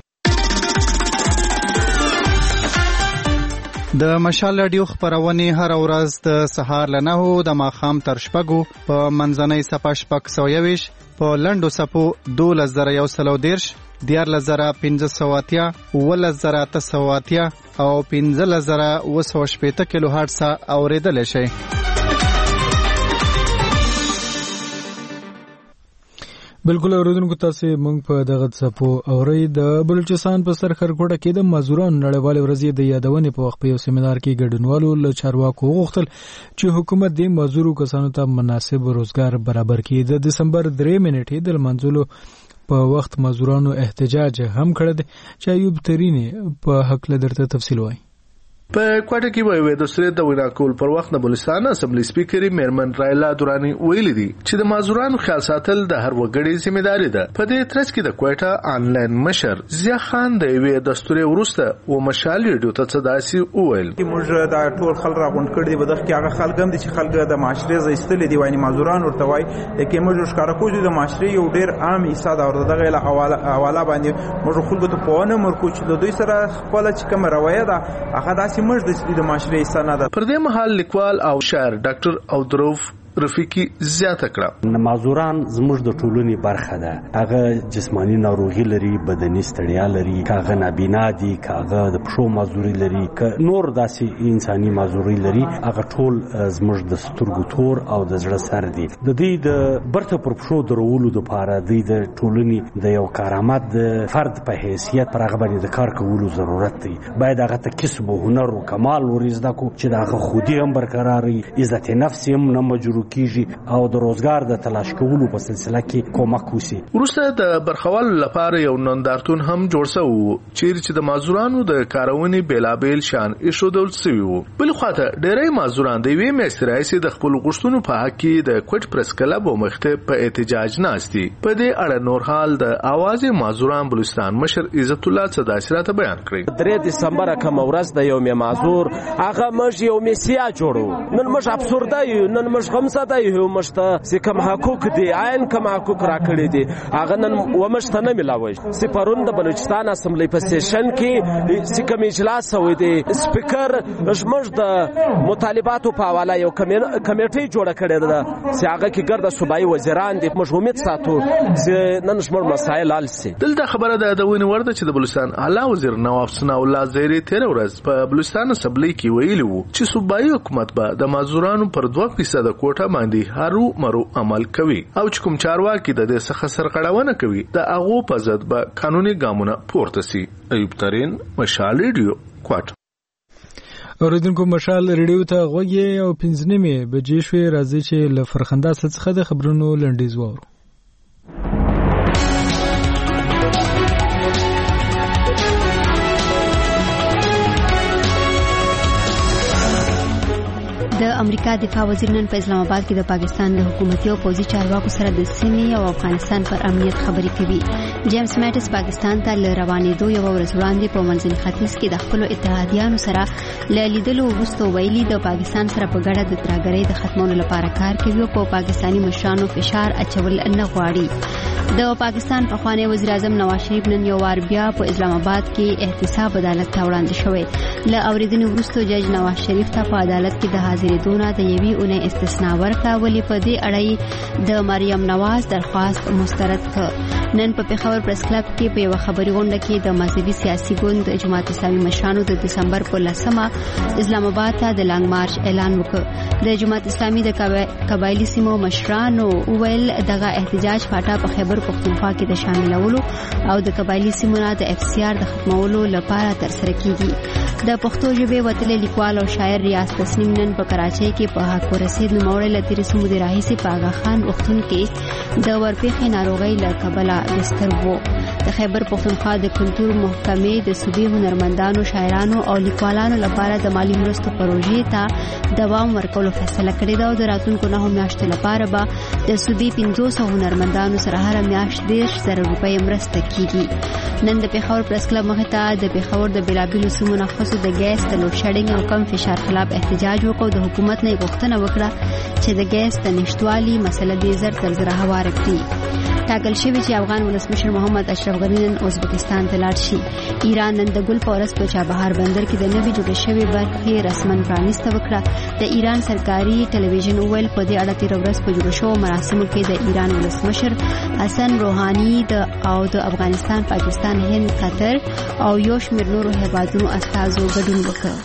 د مشال رادیو خبرونه هر ورځ د سهار له 9 د ماښام تر 6 په منځنۍ صفه 621 په لنډو صفو 2130 14580 11880 او 15080 کیلو هرتز اوریدل شي. بالکل اوریدونکو تاسو موږ په دغه صفو اوري. د بلوچستان په سرخرګوټه کې د مزدورانو نړیوال ورځ د یادونې په وخت په یو سیمینار کې ګډونوالو له چارواکو غوښتل چې حکومت د مزدورو کسانو ته مناسب روزګار برابر کړي. د دسمبر 3 نیټې د منځلو په وخت مزدورانو احتجاج هم کړی دی چې ایوب ترینی په حق له درته تفصیل وایي. په کوټه کې وایي د سره د وینا کول پر وخت د بلوچستان اسمبلی سپیکر میرمن رایلا دورانی ویلي دي چې د مازورانو خیال ساتل د هر وګړي ځمېداري ده. په دې ترڅ کې د کوټه آنلاین مشر ضیا خان د وی دستوري ورسته او مشال ریډیو ته صداسي وویل موږ د ټول خلک راغونډ کړي په دغه کې هغه خلک هم دي چې خلک د معاشري زیستل دي وایي مازوران ورته وایي چې موږ ښکارا کوو د معاشري یو ډیر عام حصہ دا ورته دغه حواله باندې موږ خلکو ته پونه مرکو چې د دوی سره خپل چې کوم روایت ده هغه داسې موږ د معاشري حصہ نه ده. پر دې مهال لیکوال او شاعر ډاکټر عبدالرؤف رفیقی زیاته کړه مازوران زموږ د ټولنې برخه ده. هغه جسمانی ناروغي لري، بدني ستړیا لري، کاغه نابینا دي، کاغه د پښو مازوري لري، ک نور داسې انساني مازوري لري. هغه ټول زموږ د سترګو تور او د زړه سر دي. د دې د برته پر پښو درولو لپاره د ټولنې د یو کارآمد فرد په حیثیت پر هغه باندې د کار کولو ضرورت دی. باید هغه ته کسب او هنر او کمال ورزده کو چې دغه خودي هم برقراري، عزت نفس هم نه مجرو کیږي او د روزګار د تلاش کولو په سلسله کې کومک وشي. وروسته د برخوالو لپاره یو نندارتون هم جوړ شو چې د مازورانو د کارونې بیلابیل شان ایښودل شوی وو. بل خواته ډېری مازوران د وی میسترایسي د خپل غوښتنو په حق کې د کوټ پریس کلب او مخته په احتجاج ناشتي. په دې اړه نور حال د आवाज مازوران بلوچستان مشر عزت الله صداسرات بیان کړی. 3 دسمبر کوم ورځ د یوم مازور هغه مش یو میسیا جوړو. نن مش ابسورد دی، نن مش ساده یو مشته چې کوم حقوق دي عین کوم حقوق راکړي دي هغه نن ومشته نه ملاوي. سپرون د بلوچستان اسمبلی په سیشن کې چې کوم اجلاس وې دي سپیکر زموږ د مطالباتو په حواله یو کمیټه جوړه کړې ده چې هغه کې ګرد صوبایي وزیران دي. موږ امید ساتو چې نن زموږ مسایل حل شي. دلته خبره ده د ونی ورده چې د بلوچستان اعلی وزیر نواب ثنا الله زیری 13 ورځ په بلوچستان اسمبلی کې ویلي وو چې صوبایي حکومت به د مازورانو پر 2% کوټه باندې هرو مرو عمل کوي او چې کوم چارواکي د دې څخه سرغړونه کوي د هغه په ضد به قانوني ګامونه پورته سي. ایوب ترین، مشال ریډیو، کوټ. اوریدونکو مشال ریډیو ته غوږی او 15 بجې شوې راځي چې له فرخنده څخه د خبرونو لنډیز وورو. د امریکا دفاع وزیر نن په اسلام آباد کې د پاکستان د حکومتي او پوځي چارواکو سره د سیمې او افغانستان پر امنیت خبرې کوي. جیمز میټس پاکستان ته ل روانېدو یو ورځ وړاندې په منځني ختیځ کې د خپل اتحادیانو سره ل لیدلو وروسته ویلي د پاکستان سره په ګډه د ترهګرۍ د ختمولو لپاره کار کوي او په پاکستاني مشرانو فشار اچول نه غواړي. د پاکستان پخوانی وزیر اعظم نواز شریف نن یو وار بیا په اسلام آباد کې احتساب عدالت ته وړاندې شوی. ل اوریدنې وروسته جج نواز شریف ته په عدالت کې د حاضرېدونه د یوې اونۍ استثنا ورکړه، ولې په دې اړه د مریم نواز درخواست مسترد کړ. نن په پېښور پریس کلب کې په یو خبري غونډه کې د مذهبي سیاسي ګوند جماعت اسلامي مشرانو د دسمبر په 10مه اسلام آباد ته د لانګ مارچ اعلان وکړ. د جماعت اسلامي د قبایلی سیمو مشرانو ویل دغه احتجاج فاټا په خیبر پختونخوا کې د شاملولو او د قبایلی سیمو نه د اف سی آر د ختمولو لپاره ترسره کیږي. د پښتو ژبې وتلې لیکوال او شاعر ریاض تسنیم نن په کراچۍ کې په حق رسید نوموړی له تیر سمو د راهیسې په آغا خان روغتون کې د ورپېښې ناروغۍ له کبله بستر وو. د خیبر پختونخوا د کلتور محکمې د صوبې هنرمندانو، شاعرانو او لیکوالانو لپاره د مالی مرستو پروژې ته دوام ورکولو فیصله کړې ده او د راتلونکو 9 میاشتو لپاره به د صوبې 500 هنرمندانو سره هر میاشت 10,000 روپۍ مرسته کیږي. نن د پېښور پریس کلب مخې ته د پېښور د بېلابېلو سیمو نه خصوص د ګیس د لوډ شیډینګ او کم فشار خلاف احتجاج وکړ. د حکومت نه غوښتنه وکړه چې د ګیس د نشټوالي مسله دې زر تر زره هواره کړي. ټاکل شوی چې افغان ولسمشر محمد اشرف غنی نن ازبکستان ته لاړ شي. ایران نن د ګل پورس په چابهار بندر کې د نوي جوړ شوی برخې رسمن پرانیسته وکړه. د ایران سرکاري ټلویزیون ویل په دې اړه تیر ورځ په جوړ شو مراسمو کې د ایران ولسمشر حسن روحاني د افغانستان، پاکستان، هند، قطر او یو شمېر نورو هیوادونو استازو ګډون وکړ.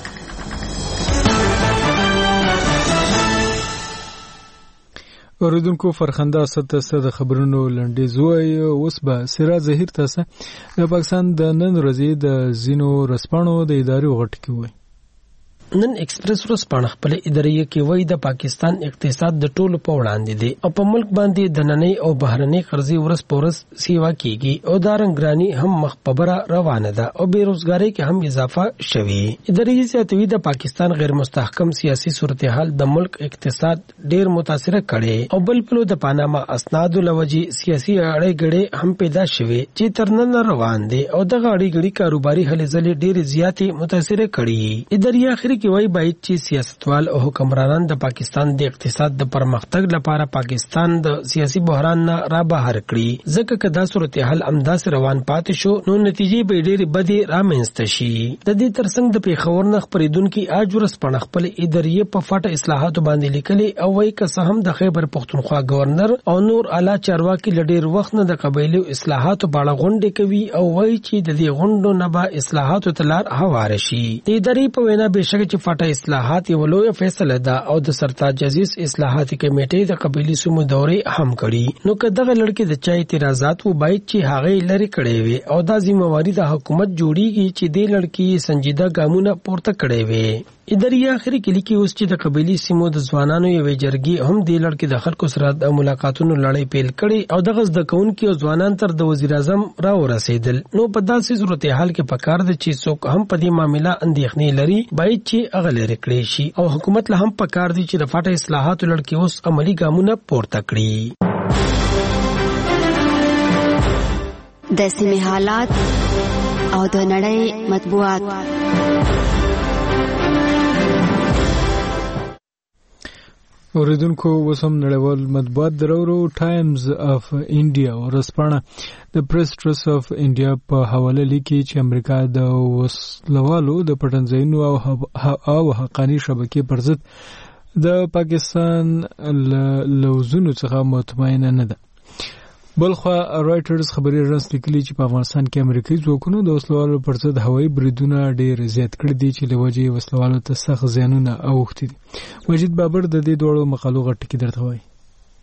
اوریدونکو فرخنده ست د خبرونو لنډیز وای. اوس به سراج ظهیر تاسو د پاکستان د نن ورځې د زینو رسپانو د ادارې غټ کې وای. نن ایکسپریس ورځپاڼه خپل ادارې کې وایي د پاکستان اقتصاد د ټولو په وړاندې دی او په ملک باندې د نننۍ او بهرنۍ قرضې ورځ په ورځ سیوا کیږي او دا رنګرانی هم مخبره روانه ده او بیروزګاری کې هم اضافه شوی. ادارې زیاتوي د پاکستان غیر مستحکم سیاسي صورتحال د ملک اقتصاد ډیر متاثر کړي او بل پلو د پاناما اسنادو لوجي سیاسي اړې ګړې هم پیدا شوي چې تر نن روان دي او د غاړي ګړي کاروباري هلې ځلې ډیر زیاتې متاثر کړي. ادارې اخر کې وایي باید چې سیاستوال او حکمرانان د پاکستان د اقتصاد د پرمختګ لپاره پاکستان د سیاسي بحران نه را بهر کړي، ځکه که دا صورتحال همداسې روان پاتې شو نو نتیجې به ډېرې بدې رامنځته شي. د دې ترڅنګ د پېښور نه خپرېدونکي آج ورځپاڼه خپل ادارې په فاټه اصلاحاتو باندې لیکلي او وایي که څه هم د خیبر پختونخوا گورنر او نور اعلی چارواکي له ډېر وخت نه د قبایلي اصلاحاتو په اړه غونډې کوي او وایي چې د دې غونډو نه به اصلاحاتو ته لار هواره شي. د ادارې په وینا بېشکه چې فاټه اصلاحات یو لویه فیصله ده او د سرتاج عزیز اصلاحاتي کمیټې د قبایلي سیمو دورې هم کړي، نو که دغه لړکې د چا اعتراضات و باید چې هغه لري کړي وي او دا ذمہواری د حکومت جوړیږي چې د لړکې سنجیده ګامونه پورته کړي وي. ادارې اخري کې لیکي اوس چې د قبایلي سیمو د ځوانانو یوې جرګې هم د لړکې د خلکو سره د ملاقاتونو لړۍ پیل کړي او دغه زده کوونکي او ځوانان تر د وزیر اعظم را ورسېدل. نو په داسې صورتحال کې پکار ده چې څوک هم په دې معاملې اندېښنې لري باید چې هغه لري کړي شي او حکومت له هم پکار دي چې د فاټه اصلاحاتو لړکې اوس عملی ګامونه پورته کړي. د سیمې حالات او د نړۍ مطبوعات. اوریدونکو وسم نړیوال مطبوعات درورو ټایمز اف انډیا ورځپاڼه د پریس ټرست اف انډیا په حواله لیکي چې امریکا د وسلوالو د پټنځایونو او حقاني شبکې پر ضد د پاکستان لوزونو څخه مطمئنه نه ده. بلخوا رائټرز خبري اژانس لیکلي چې په افغانستان کې امریکایي ځواکونو د وسلوالو پر ضد هوایي بریدونه ډېر زیات کړي دي چې له وجې وسلوالو ته سخت زیانونه اوښتي دي. مجید بابر د دې دوړو مقالو غټ ټکی درته وایي.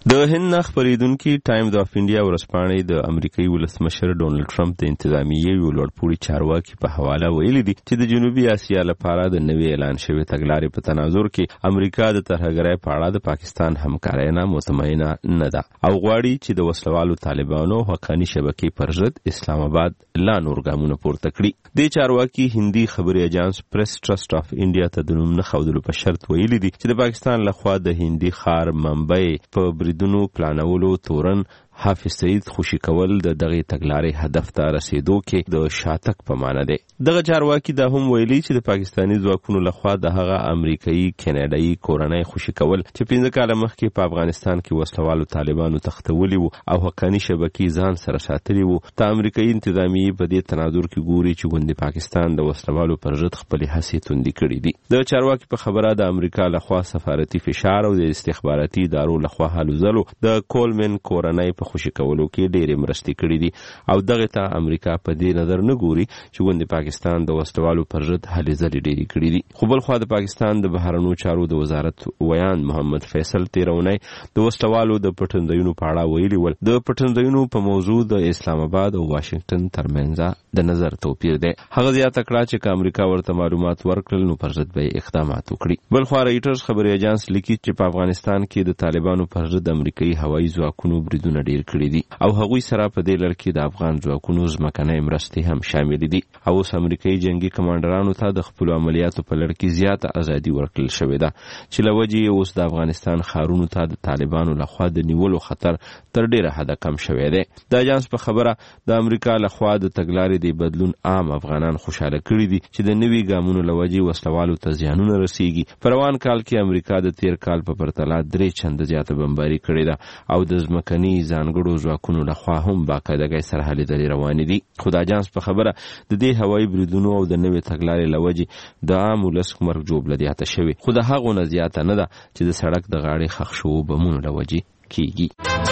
د هند خبرېدونکي ټایمز اف انډیا ورځپاڼې د امریکایي ولسمشر ډونالد ټرمپ د انتظامیې یو لوړپوړي چارواکي په حواله ویلي دي چې د جنوبي اسیا لپاره د نوي اعلان شوی تګلارې په تناظر کې امریکا د ترهګرۍ په اړه د پاکستان همکارۍ نه مطمئنه نه ده او غواړي چې د وسلوالو طالبانو حقاني شبکې پر ضد اسلام آباد لا نور ګامونه پورته کړي. د چارواکي هندي خبري اجانس پریس ټرست اف انډیا ته د نوم نه ښودلو په شرط ویلي دي چې د پاکستان لخوا د هندي ښار ممبئی په بریدونو پلانولو تورن حافظ سعید خوشی کول د دغه تګلارې هدف ته رسیدو کې د شاتک په معنی دی. دغه چارواکي دا هم ویلي چې د پاکستاني ځواکونو لخوا د هغه امریکایي کینیډایي کورنۍ خوشی کول چې 15 کاله مخکې په افغانستان کې وسلوالو طالبانو تختولي وو او حقاني شبکې ځان سره ساتلي وو. ته امریکایي انتظامیې په دې تناظر کې ګوري چې ګوندې پاکستان د وسلوالو پر ضد خپلې هڅې توندې کړې دي. د چارواکي په خبره د امریکا لخوا سفارتي فشار او د استخباراتي ادارو لخوا هلو ځلو د کولمن کورنۍ په خوشی کولو کې ډېرې مرستې کړې دي او دغه ته امریکا په دې نظر نه ګوري چې ګوند پاکستان د وسلوالو پر ضد هلې ځلې ډېرې کړې دي. خو بل خوا د پاکستان د بهرنیو چارو د وزارت ویان محمد فیصل تیرونی د وسلوالو د پټنځایونو په اړه ویلي ول د پټنځایونو په موضوع د اسلام آباد او واشنگټن ترمنځ د نظر توپیر دی. هغه زیاته کړه چې امریکا ورته معلومات ورکړل نو پر ضد به اقدامات وکړي. بل خوا رایټرز خبري اجانس لیکي چې په افغانستان کې د طالبانو پر ضد امریکایي هوایي ځواکونو بریدونه ډېر کړي دي او هغوی سره په دې لړ کې د افغان ځواکونو ځمکنۍ مرستې هم شامل دي او اوس امریکایي جنگي کمانډرانو ته د خپلو عملیاتو په لړ کې زیاته ازادي ورکړل شوې ده چې له وجې اوس د افغانستان ښارونو ته د طالبانو لخوا د نیولو خطر تر ډېره حده کم شوی دی. د اجانس په خبره د امریکا لخوا د تګلارې د بدلون عام افغانان خوشاله کړي دي چې د نوي ګامونو له وجې وسلوالو ته زیانونه رسیږي. په روان کال کې امریکا د تیر کال په پرتله 3 چنده زیاته بمباري کړې ده او د ځمکني ځانګړو ځواکونو لخوا هم باقاعدګۍ سره هلې ځلې روانې دي. خو د اجانس په خبره د دې هوایي بریدونو او د نوې تګلارې له وجې د عام ولس مرګ ژوبله زیاته شوې خو د هغو نه زیاته نه ده چې د سړک د غاړې ښخ شوو بمونو له وجې کیږي.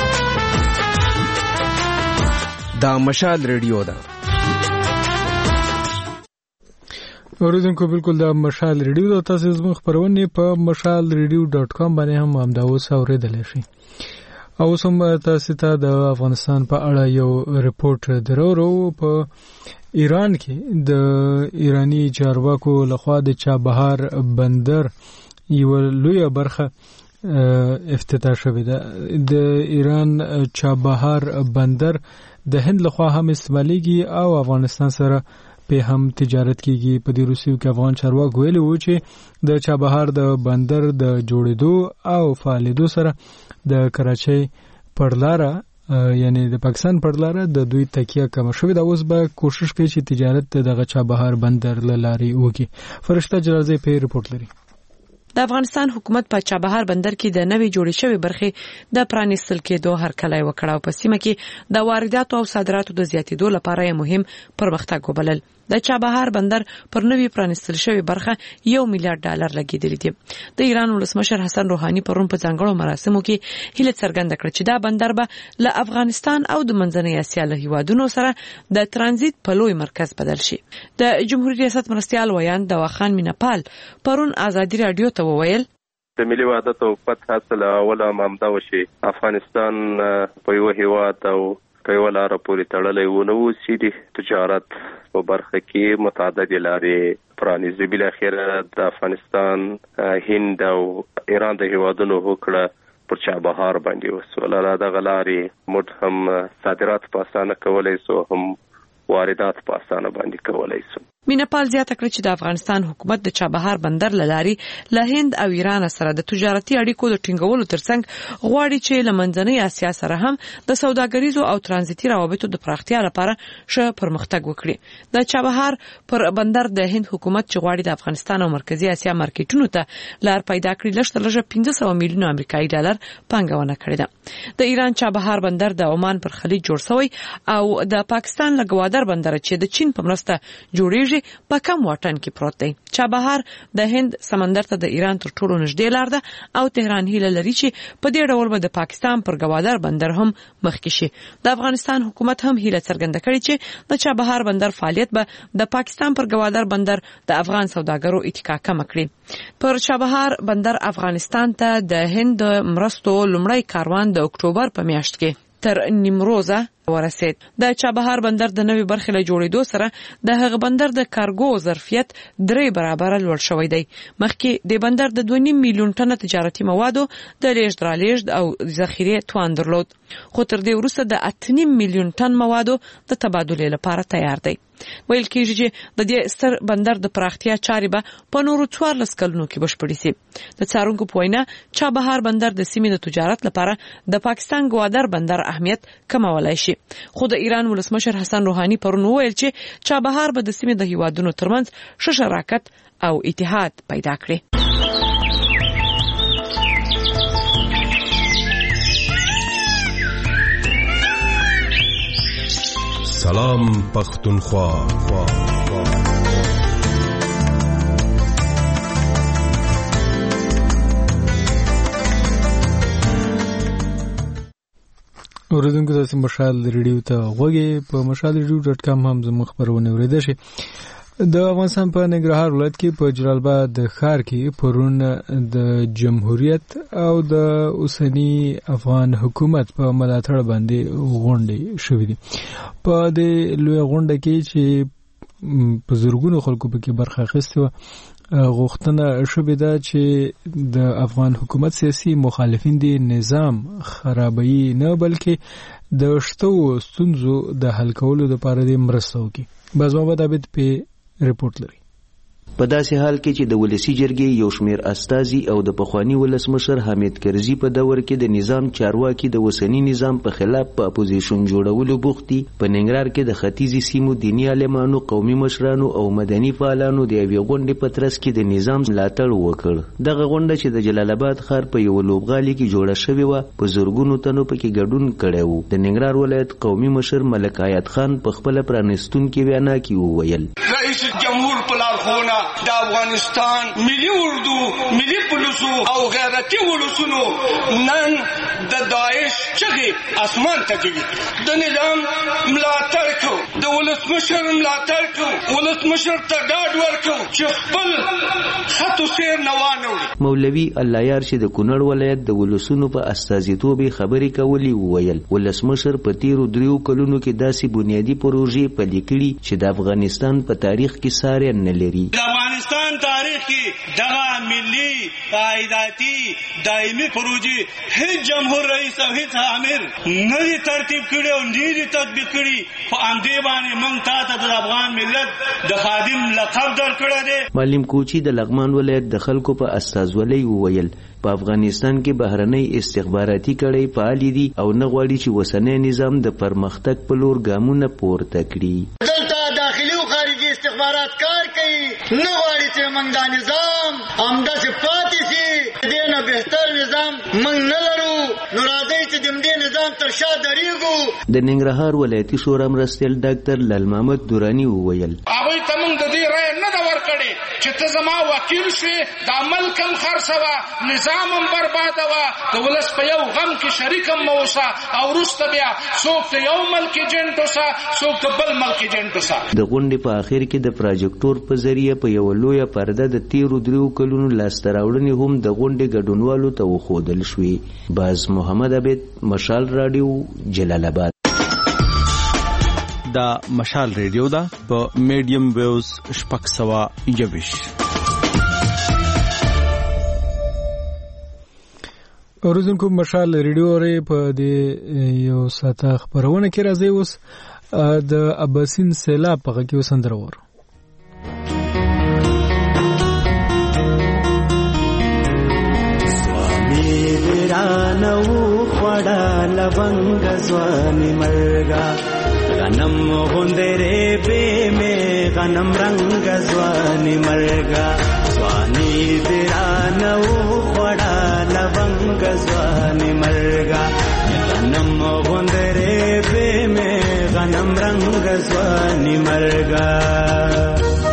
دا مشال ریډیو ده. اوریدونکو بالکل دا مشال ریډیو ده. تاسو زموږ خبرونه په mashalradio.com باندې هم همداوس اوریدلی شئ. او سم تاسو ته د افغانستان په اړه یو ریپورت درو. په ایران کې د ایرانی چارواکو لخوا د چابهار بندر یو لویه برخه افتتاح شوې ده. د ایران چابهار بندر د هند لخوا هم استعمالېږي او افغانستان سره په هم تجارت کیږي. په دې روسیو کې افغان چارواکو ویلي وو چې د چابهار د بندر د جوړېدو او فعالیدو سره د کراچۍ پر لاره یعنی د پاکستان پر لاره د دوی تکیه کم شوې ده. اوس به کوشش کوي چې تجارت دغه چابهار بندر له لارې وکړي. فرشته جلالزی په ریپورت لري. د افغانستان حکومت په چابهار بندر کې د نوې جوړې شوې برخې د پرانیستل کېدو هرکلی وکړ او په سیمه کې د وارداتو او صادراتو د زیاتېدو لپاره یې مهم پرمختګ وبلل. د چابهار بندر پر نوې پرانیستل شوې برخه $1 میلیارډ لګېدلې دي. د ایران ولسمشر حسن روحاني پرون په ځانګړو مراسمو کې هیله څرګنده کړه چې دا بندر به له افغانستان او د منځنۍ اسیا له هیوادونو سره د ترانزیت په لوی مرکز بدل شي. د جمهوریت ریاست مرستیال ویان دواخان مینپال پرون آزادي رادیو ته وویل د ملي وحدت او فتح حاصل اوله مامدا وشي. افغانستان په یو هیواد او په یو لار پورې تړلې و نو سیدي تجارت په برخه کې متعدد لارې پرانیزي. بل اخر د افغانستان هند او ایران د هیوادونو هوکړه پر چابهار باندې وسوله. د غلارې موږ هم صادرات په اسانه کولای سو هم واردات په اسانه باندې کولای سو. مینپال زیاته کړه چې د افغانستان حکومت د چابهار بندر لاري له هند او ایران سره د تجارتي اړیکو د ټینګولو ترڅنګ غواړي چې له منځنۍ اسیا سره هم د سوداګریزو او ترانزیتي روابطو د پراختیا لپاره ښه پرمختګ وکړي. د چابهار پر بندر د هند حکومت چې غواړي د افغانستان او مرکزی اسیا مارکیټونو ته لار پیدا کړي لږ 500 میلیون امریکایي ډالر پانګونه کړې ده. د ایران چابهار بندر د عمان پر خلیج جوړ شوی او د پاکستان له ګوادر بندر چې د چین په مرسته جوړیږي کېږي په کم واټن کې پروت دی. چابهار د هند سمندر ته د ایران تر ټولو نږدې لار ده او تهران هیله لري چې په دې ډول به د پاکستان پر ګوادر بندر هم مخکې شي. د افغانستان حکومت هم هیله څرګنده کړې چې د چابهار بندر فعالیت به د پاکستان پر ګوادر بندر د افغان سوداګرو اتکا کم کړي. پر چابهار بندر افغانستان ته د هند مرستو لومړی کاروان د اکتوبر په میاشت کې تر نیمروزه ورسید. د چابهار بندر د نوې برخې له جوړېدو سره د هغه بندر د کارګو ظرفیت 3 برابره لوړ شوی دی. مخکې د بندر د 2.5 میلیون ټنه تجارتي موادو د لیږد رالېږد او ذخیره توان درلود، خو تر دې وروسته د 8.5 میلیون ټن موادو د تبادلې لپاره تیار دی. ویل کېږي چې د دې ستر بندر د پراختیا چارې به په نورو 14 کلونو کې بشپړې شي. د څارونکو په وینا چابهار بندر د سیمې د تجارت لپاره د پاکستان ګوادر بندر اهمیت کمولای شي. خو د ایران ولسمشر حسن روحاني پرون ویل چې چابهار به د سیمې د هیوادونو ترمنځ ښه شراکت او اتحاد پیدا کړي. سلام پختونخوا. اوریدونکو تاسو مشال ریډیو ته غوږی په mashalradio.com هم زموږ خبرونه اوریدئ شئ. د افغانستان په ننګرهار ولایت کې په جلال آباد ښار کې پرون د جمهوریت او د اوسنی افغان حکومت په ملاتړ باندې غونډې شوې دي. په دې لوی غونډه کې چې په زورګونو خلکو پکې برخه اخیستې وه، غوښتنه شوې ده چې د افغان حکومت سیاسي مخالفین د نظام خرابوي نه بلکې د شتو ستونزو د حل کولو لپاره د مرسته وکړي. باز محمد عابد په ریپورت لري. په داسې حال کې چې د ولسی جرګې یو شمیر استازي او د پخوانی ولسمشر حامد کرزي په دور کې د نظام چارواکي د وسنی نظام په خلاف په اپوزیشن جوړولو بوختي، په ننګرهار کې د ختیځي سیمو دینی عالمانو، قومي مشرانو او مدني فعالانو د یوې غونډې په ترڅ کې د نظام ملاتړ وکړ. دغه غونډه چې د جلال آباد ښار په یو لوبغالي کې جوړه شوې وه، په زرګونو تنو پکې ګډون کړی و. د ننګرهار ولایت قومي مشر ملک حیات خان په خپل پرانستونکې وینا کې وویل: رئیس جمهور په لارښوونه د افغانستان ملي اردو، ملي پولیسو او غیرتي ولسونو نن د داعش چغې اسمان ته جګي. د نظام ملاتړ کو، د ولسمشر ملاتړ کو، ولسمشر ته ډاډ ورکو چې خپل خط سیر نه وانه. مولوي الله یار چې د کونړ ولایت د ولسونو په استازیتوب خبرې کولې وویل ولسمشر په تیرو 3 کلونو کې داسې بنیادی پروژې پلي کړي چې د افغانستان په تاریخ کې ساری نه لري. افغانستان تاریخ کې دغه ملي قاعداتي دایمي پروژې هیڅ جمهور رئیس او هیڅ امیر نه دي ترتیب کړي او نه دي تطبیق کړي. په همدې باندې موږ ته د افغان ملت د خادم لقب درکړی دی. معلم کوچی د لغمان ولایت د خلکو په استازولۍ وویل په افغانستان کې بهرنۍ استخباراتي کړۍ فعال دي او نه غواړي چې وسنی نظام د پرمختګ په لور ګامونه پورته کړي. دلته داخلي او خارجي استخبارات کار کوي، نه غواړي چې موږ دا نظام همداسې پاتې شي. دې نه بهتر نظام موږ نه لرو، نو راځئ چې د دې نظام تر شا درېږو. د ننګرهار ولایتي شورا مرستیال ډاکټر لال محمد دورانی وویل هغوی ته موږ د دې رایه نه ده ورکړې چې ته زما وکیل شې، دا ملک هم خرڅوه، نظام هم برباده وه، د ولس په یو غم کې شریک هم مه اوسه، او وروسته بیا څوک د یو ملک ایجنټ اوسه، څوک د بل ملک ایجنټ اوسه. د غونډې په آخر کې د پراجکټور په ذریعه په یو لویه پرده د تیرو 3 کلونو لاسته راوړنې هم د غونډې ګډونوالو ته وښودل شوې. باز محمد عابد، مشال راډیو، جلال آباد. دا مشال ریډیو دا په میډیم ویوز 621. اوریدونکو مشال ریډیو ری په دې یو ساته خبرونه کې راځي. اوس د اباسین سیلاب په کې وسندره ور رانو خړا لونګ ځواني مرګا غنم غوندره به مې غنم رنگ ځواني مرګا ځواني رانو خړا لونګ ځواني مرګا غنم غوندره به مې غنم رنگ ځواني مرګا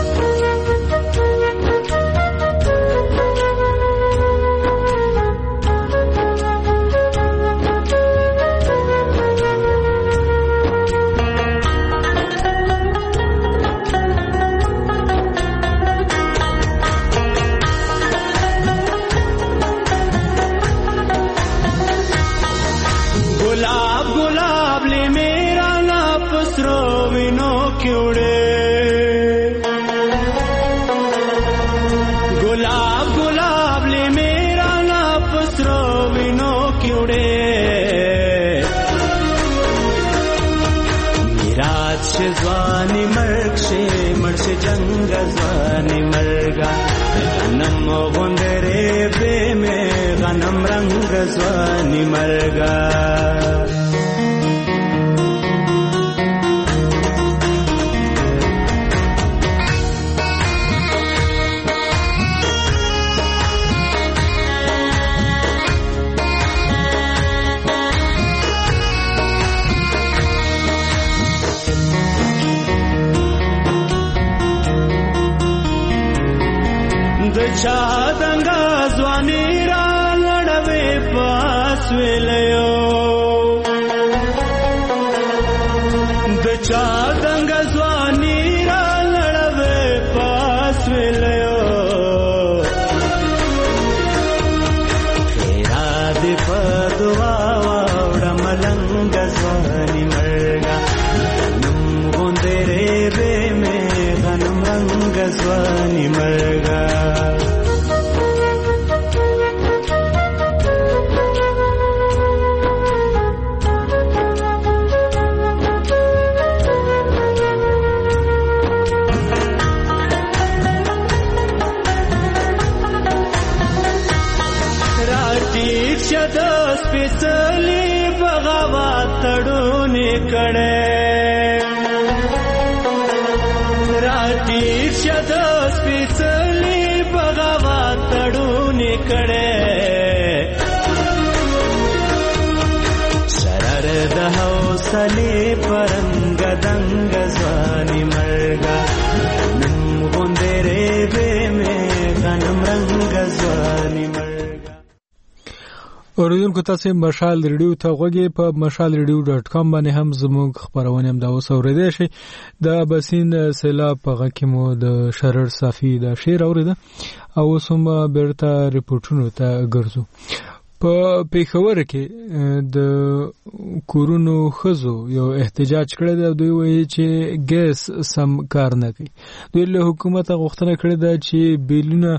پسرو وینو کیوڑے گلاب گلاب لی میرا نا پسرو وینو کیوڑے میرات شزوانی مرگ شے مرش جنگ زوانی مرگا غنم غندرے بے میں غنم رنگ زوانی مرگا چا دنگا ځواني را لړوي پاس ویلو د چا دنگا ځواني را لړوي پاس ویلو خیرا دې په دعا وړه ملنګ ځواني مرګا غنم غوندره به مې غنم رنگ ځواني مرګا سپیڅلی بغاوت تړونی کړه راټیر شد سپیڅلی بغاوت تړونی کړه شرر د حوصله پرنګ دنګ ځواني مرګا غنم غوندره به مې غنم رنگ ځواني اوریدونکو تاسو مشال ریډیو ته غوږی په mashalradio.com باندې هم زموږ خبرونه هم دا اوسوریدئ شي د بسین سیلاب په غکه مو د شرر صافي د شیر اوریده او سم بیرته ریپورتونو ته ګرځو په پیښور کې د کورونو خزو یو احتجاج کړی دی دوی وایي چې ګیس سم کار نه کوي دوی له حکومت غوښتنه کړې ده چې بیلونه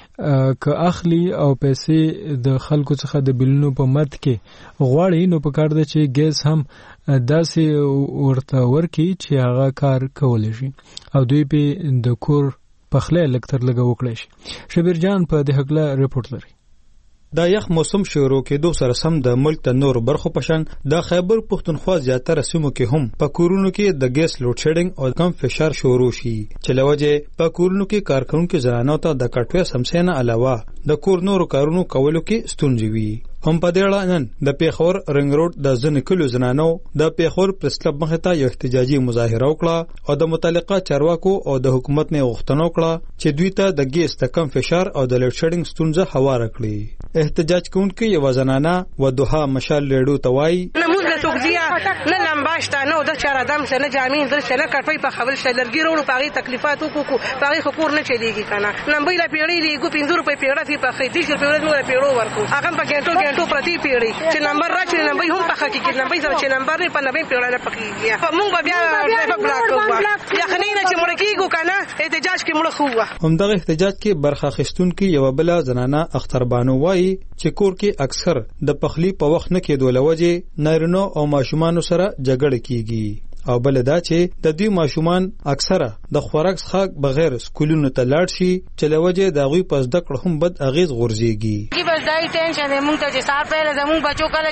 که اخلي او پیسې د خلکو څخه د بیلونو په مد کې غواړي نو په کار ده چې ګیس هم داسې ورته ورکړي چې هغه کار کولی شي او دوی په د کور پخلی لږ تر لږه وکړی شي شبیر جان په دې هکله ریپورت لري دا یخ موسم شروع کېدو سره سم د ملک د نور برخو پشان د خیبر پښتونخوا زیاتره سیمو کې هم په کورونو کې د ګیس لوډ شیډینګ او کم فشار شروع شي چې لوجه په کورونو کې کارکونکو زنانو ته د کټوي سمسینه علاوه د کور نورو کارونو کولو کې ستونزې وي هم په دې اړه نن د پیښور رنګ روډ د ځنکلو زنانو د پیښور پریس کلب مخې ته یو احتجاجي مظاهره وکړه او د متعلقه چارواکو او د حکومت نه غوښتنه وکړه چې دوی ته د ګیس د کم فشار او د لوډ شیډینګ ستونزه هواره کړي احتجاج کوونکي یو زنانه ودوها مشال ریډیو ته وایي توګزیا نه لمباشتا نو د چر ادم سره جامین در سره کټوي په خبر شلرګي وروړو پاغي تکلیفات وکړو پاغي حقوق نه چلیږي کنه نمبر لا پیړې لیګو 500 روپے پیړه تی په خېدي چې پیړه نو پیړو ورکو هغه په ګنټو پرتی پیړې چې نمبر راځي نمبر هم په حقیقت نمبر چې نمبر نه په 90 پیړه نه پکېږي موږ بیا بلاک کوو یقینا چې موږ کېګو کنه احتجاج کې موږ خو همدغه احتجاج کې برخه اخیستونکو یو بل زنانه اختربانو وایي چې کور کې اکثر د پخلی په وخت نه کېدو لوجه نارینو او ماشومان سره جګړه کیږي او بل دا چې د دوی ماشومان اکثره د خوراک څخه بغیر سکولونو ته لاړ شي چې لوجه د غوي پس د کړه هم بد اغیز غورځيږي کی بس دای ټینشن مونږ ته چې سار پهل زمون بچو کله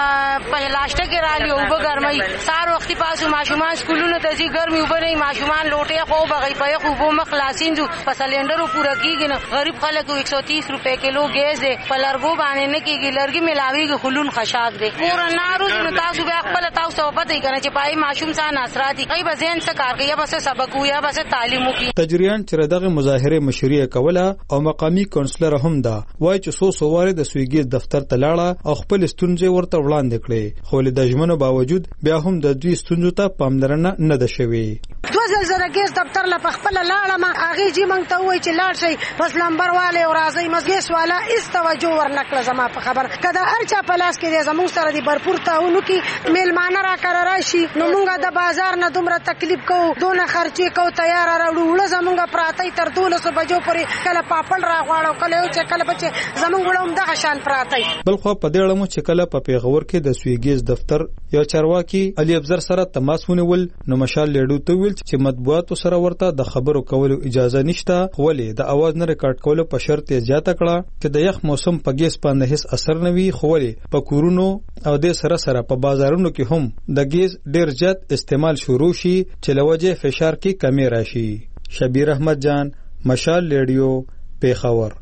په لاشته کې را لیو په ګرمۍ سار وختي پاسو ماشومان سکولونو ته ځي ګرمي وبني ماشومان لوټه خو بغي په خو بو مخلاصینځو په سلندرو پورا کیږي نه غریب خلک 130 روپے کیلو ګیس دے په لارګو باندې نه کیږي لارګي ملاويږي خلون خشاک دے پورا نارو نو تاسو به خپل تاسو پته کوي چې پای ماشوم ناصراتی ای بزین څه کار کوي بس سبق ویا بس تعلیم کوي تجریان چې دغه مظاهره مشروعه کوله او مقامی کونسلر هم دا وای چې سو سواره د سویګي دفتر ته لاړه او خپل ستونزې ورته وړاندې کړې خو له دجمنو باوجود بیا هم د دوی ستونزو ته پاملرنه نه ده شوې 2000 ځل زه د ګیس دفتر له خپل لاړم هغه جی مونږ ته وای چې لاړ شي بس نمبر والے او راځي مګیس والا اس توجه ورنکړه زما په خبر کدا ارچا پلاس کې زموږ سره دی برپور تاونو کې میلمانه را قرار شي نو مونږ د بازار نه دومره تکلیف کو دونه خرچې کو تیار راوړو زمونږ پراته تر 12 بجو پورې کله پاپل را غواړو کله چې کله بچ زمونږ ولوم دغه شان پراته بل خو په دې اړه مو چې کله په پیغور کې د سویګیز دفتر یو چارواکي علي افزر سره تماس ونیول نو مشال لیډو ته ویل چې مطبوعاتو سره ورته د خبرو کولو اجازه نشته ولې د اواز نه ریکارډ کولو په شرط یې زیاته کړه چې د یخ موسم په ګیس باندې هیڅ اثر نه وي خو ولې په کورونو او د سره په بازارونو کې هم د ګیس ډیر زیات استعمال شروع شي چې لوجه فشار کې کمی راشي شبیر احمد جان مشال لیډیو پیښور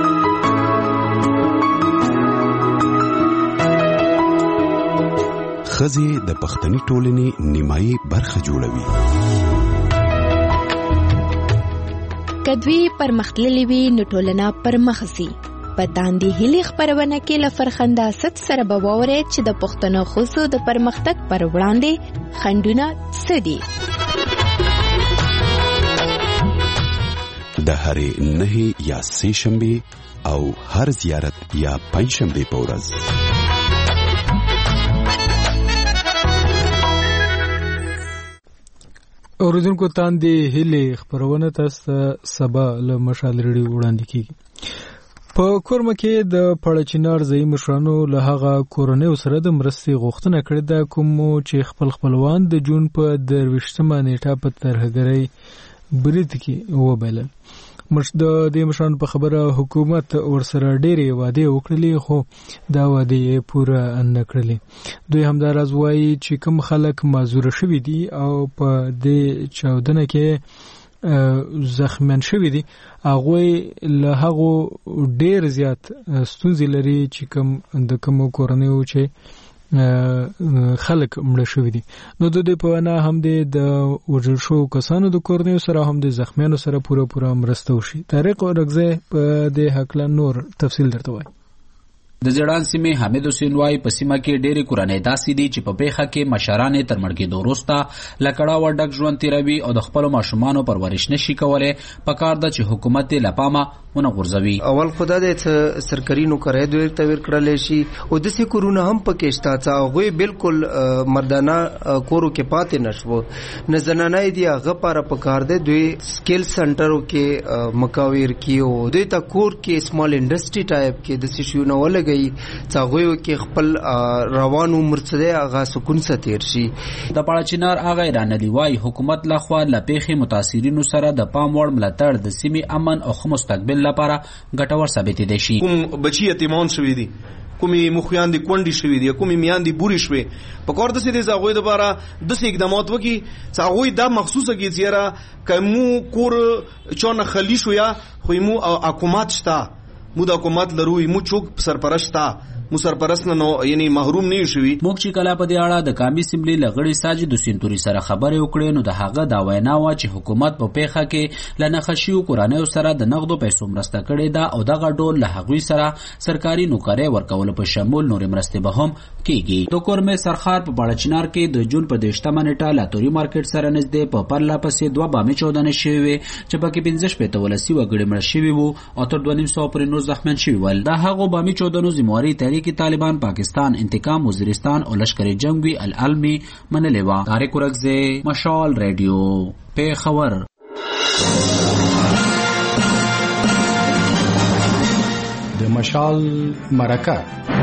خزي د پښتني ټولنې نیمایي برخه جوړوي کدوی پرمختللی وی نو ټولنه پرمخسي پتاندې هلي خبرونه کې لفرخنده ست سره بووره چې د پښتنو خصو د پرمختګ پر وړاندې خندونه سدي د هرې نه یا سې شنبه او هر زیارت یا پنځ شنبه په ورځ اوریدونکو تاندې هلي خبرونه تاسو سبا له مشال ریډیو وړاندې کیږي په کورمه کې د پړچینار ځای مشرانو له هغه کورنۍ سره د مرستې غوښتنه کړې ده کوم چې خپلوان د جون په 23مه نیټه په ترهګرۍ برید کې وبلل د مشرانو په خبره حکومت ورسره ډېرې وعدې وکړلې خو دا وعدې پوره نه کړلې دوی همداراز وایي چې کوم خلک معذور شوي دي او په دې چاودنه کې زخمیان شوي دي هغوی له هغو ډېر زیات ستونزې لري چې کوم د کومو کورنیو چې خلک مړه شوي دي نو د دې په وینا هم د وژل شوو کسانو د کورنیو سره هم د زخمیانو سره پوره مرسته وشي طارق اورګزی په دې هکله نور تفصیل درته وایي د زړان سیمې حمید حسین وای په سیمه کې ډېری کورنۍ داسې دي چې په پیخه کې مشران تر مړ کېدو وروسته لکړه وډک ژوند تیروي او د خپل ماشومانو پرورش نشي کولای پکار ده چې حکومت له پامه ونه غورځوي اول خدای دې سرکاري نوکرای دوی ته ورکړل شي او د سې کورونه هم پکې شته چې هغه بالکل مردانه کورو کې پاتې نشو نه زنانه دي هغه لپاره پکار ده دوی سکیل سنټرو کې مکاویر کیو دوی ته کور کې سمال انډستری ټایپ کې د سې شو نه گئی څاغوي کې خپل روان عمر څخه هغه سکون ستیر شي د پړچینار هغه ایران دی وای حکومت لخوا لپیخي متاثرینو سره د پام وړ ملاتړ د سیمې امن او خو مستقبل لپاره ګټور ثابت دي شي کوم بچی یتیمان شوی دي کومي مخیان دي کونډي شوی دي کومي میان دي بوري شوی په کور د سې د زاغوي د بارا د سې اقدامات وکي څاغوي دا مخصوصه کی چیرې کمو کور چون خلی شو یا خو مو حکومت شتا مو د حکومت لروي مو چوک سرپرستا مو سرپرست نه یعنی محروم نه شوي موږ چې کله په دې اړه د کامی سیمبلی لغړی ساجد سینتوري سره خبرې وکړې نو د هغه دا وینا و چې حکومت په پیخه کې لنه خشیو کورانه سره د نقدو پیسو مرسته کړې ده او دغه ډول له هغوی سره سرکاري نوکرې ورکول په شمول نور مرسته به هم کیږي د کورمه سرخار په بړچنار کې د جون په 18مه نیټه لاتوري مارکیټ سره نږدې په پرلا پسې 2 بامي 14 شوي چې پکې 15 پته ولسی وګړي مړ شوي وو او تر 2.5 پر نور زخمیان شوي ول دا هغه بامي 14 زمواري تحریک طالبان پاکستان انتقام وزیرستان او لشکر جنگی العلمی منلوا طارق اورګزی مشال ریډیو پیښور د مشال مرکه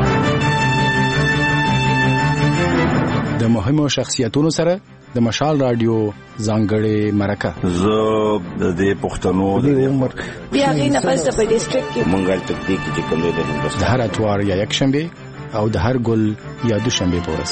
د مهمو شخصیتونو سره د مشال رادیو ځانګړې مرکه زه د پښتنو د عمر بیا غي نه پس په ډیسټریکټ کې منګل تکدیک چې کومه د هندوستان د هر اتوار یا یک شنبه او د هر ګل یا دوشنبه پورس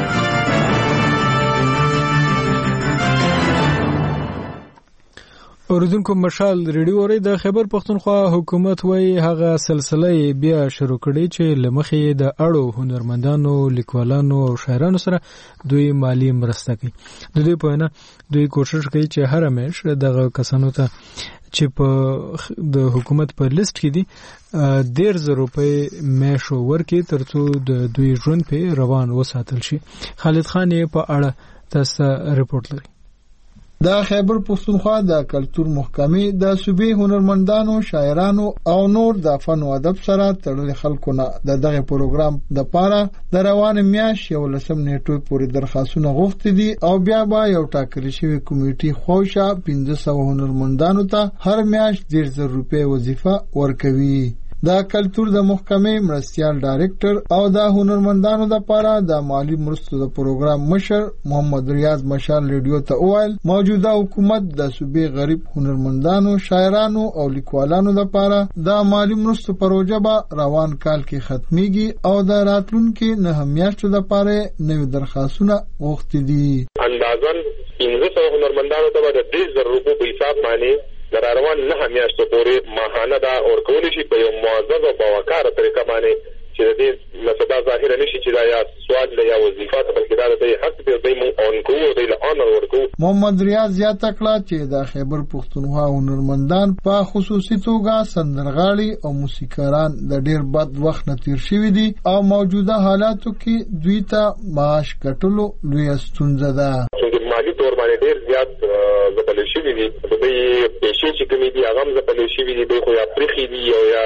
اوریدونکو مشال ریډیو اوري د خیبر پختونخوا حکومت وای هغه سلسله بیا شروع کړي چې لمخې د اړو هنرمندانو لیکوالانو او شاعرانو سره دوی مالی مرسته کوي د دوی په نه دوی کوشش کوي چې هر همیش دغه کسانو ته چې په د حکومت په لیست کې دي 1,000 روپۍ میاشو ورکړي ترڅو د دوی ژوند په روان وساتل شي خالد خان په اړه تاسو رپورت لري د خیبر پښتونخوا د کلتور محکمې د صوبې هنرمندانو، شاعرانو او نور د فن او ادب سره تړلي خلکو نه د دغه پروګرام د پاره د روان میاشت 11 نیټې پورې درخواستونه غوښتي دي او بیا به یو ټاکل شوی کمیټي خوښه 1500 هنرمندانو ته هر میاشت 10,000 روپۍ وظیفه ورکوي. د کلتور د محکمې مرستیال ډایرکټر او د هنرمندانو د پاره د مالی مرستو د پروګرام مشر محمد ریاض مشال ریډیو ته وویل موجوده حکومت د صوبې غریب هنرمندانو، شاعرانو او لیکوالانو د پاره د مالی مرستو پروژه به روان کال کې ختميږي او د راتلونکي 9 میاشتو د پاره نوې درخواستونه غوښتي دي. اندازن 1500 هنرمندانو ته د 10,000 روپۍ په حساب باندې در روان 9 میاشتو پورې ماهانه دا ورکول شي په یو معزز او باوقاره طریقه باندې چې د دې مسله ظاهر نشي چې دا یا سواد له یا وظیفه ته بلکې دا د حق دی د مون اون کوو د اونر ورکو. محمد ریاض زیاته کړه چې د خیبر پښتونخوا هنرمندان په خصوصي توګه سندرغاړي او موسیقاران د ډیر بد وخت نه تیر شوي دي او موجوده حالاتو کې دوی ته معاش کټلو لوی ستونزه ده. مالی تور باندې ډیر زیات زبل شوی دي د دې پیسې چې کومې دي هغه زبل شوی دي د خو یا پرخي دي او یا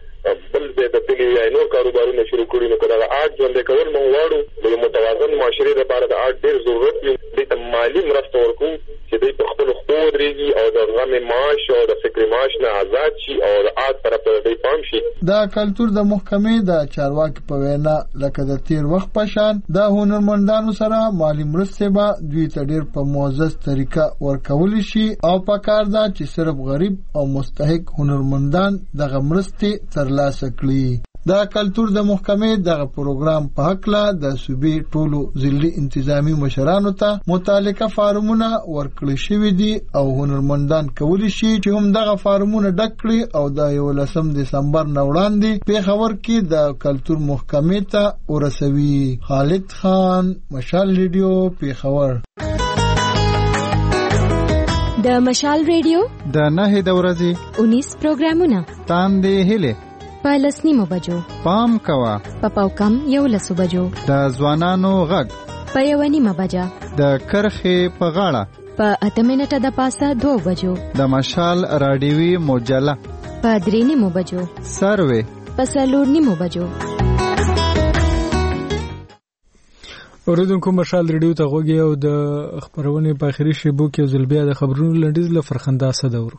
بل د تلي یا نور کاروبارونه شروع کړي نو کله آرټ ژوند کول مو واړو د متوازن معاشري لپاره د آرټ ډیر ضرورت دی د مالی مرسته ورکو چې د خپل حقوق درېږي او د غم معاش او د فکر معاش نه آزاد شي او د آرټ طرف ته د پام شي. د کلتور د محکمې د چارواکي په وینا لکه د تیر وخت په شان د هنرمندانو سره مالی مرسته به دوی ته ډیر په معزز طریقه ورکول شي او په کار ده چې صرف غریب او مستحق هنرمندان دغه مرسته ترلاسه کړي. د کلتور د محکمې دغه پروګرام په حق لا د صوبې ټولو ضلعي انتظامی مشرانو ته متعلقه فارمونه ورکړل شوي دي او هنرمندان کولی شي چې هم دغه فارمونه ډک کړي او د 11 دسمبر نه وړاندې پیښور کې د کلتور محکمې ته ورسوي. خالد خان، مشال ریډیو، پیښور. د مشال ریډیو د 9 د ورځې 19 پروګرامونه تاندې هله په 10 بجو پام کوا په پاوکم 11 بجو د ځوانانو غږ په 1:30 بجا د کرخې په غاړه په 8 منټه د پاسه 2 بجو د مشال رادیوي مجله په 3:30 بجو سروي په 4:30 بجو. اوریدونکو مشال ریډیو ته غوږی او د خبرونه په اخري شیبو کې ځلبیا د خبرونو لنډیز له فرخنده صدورو.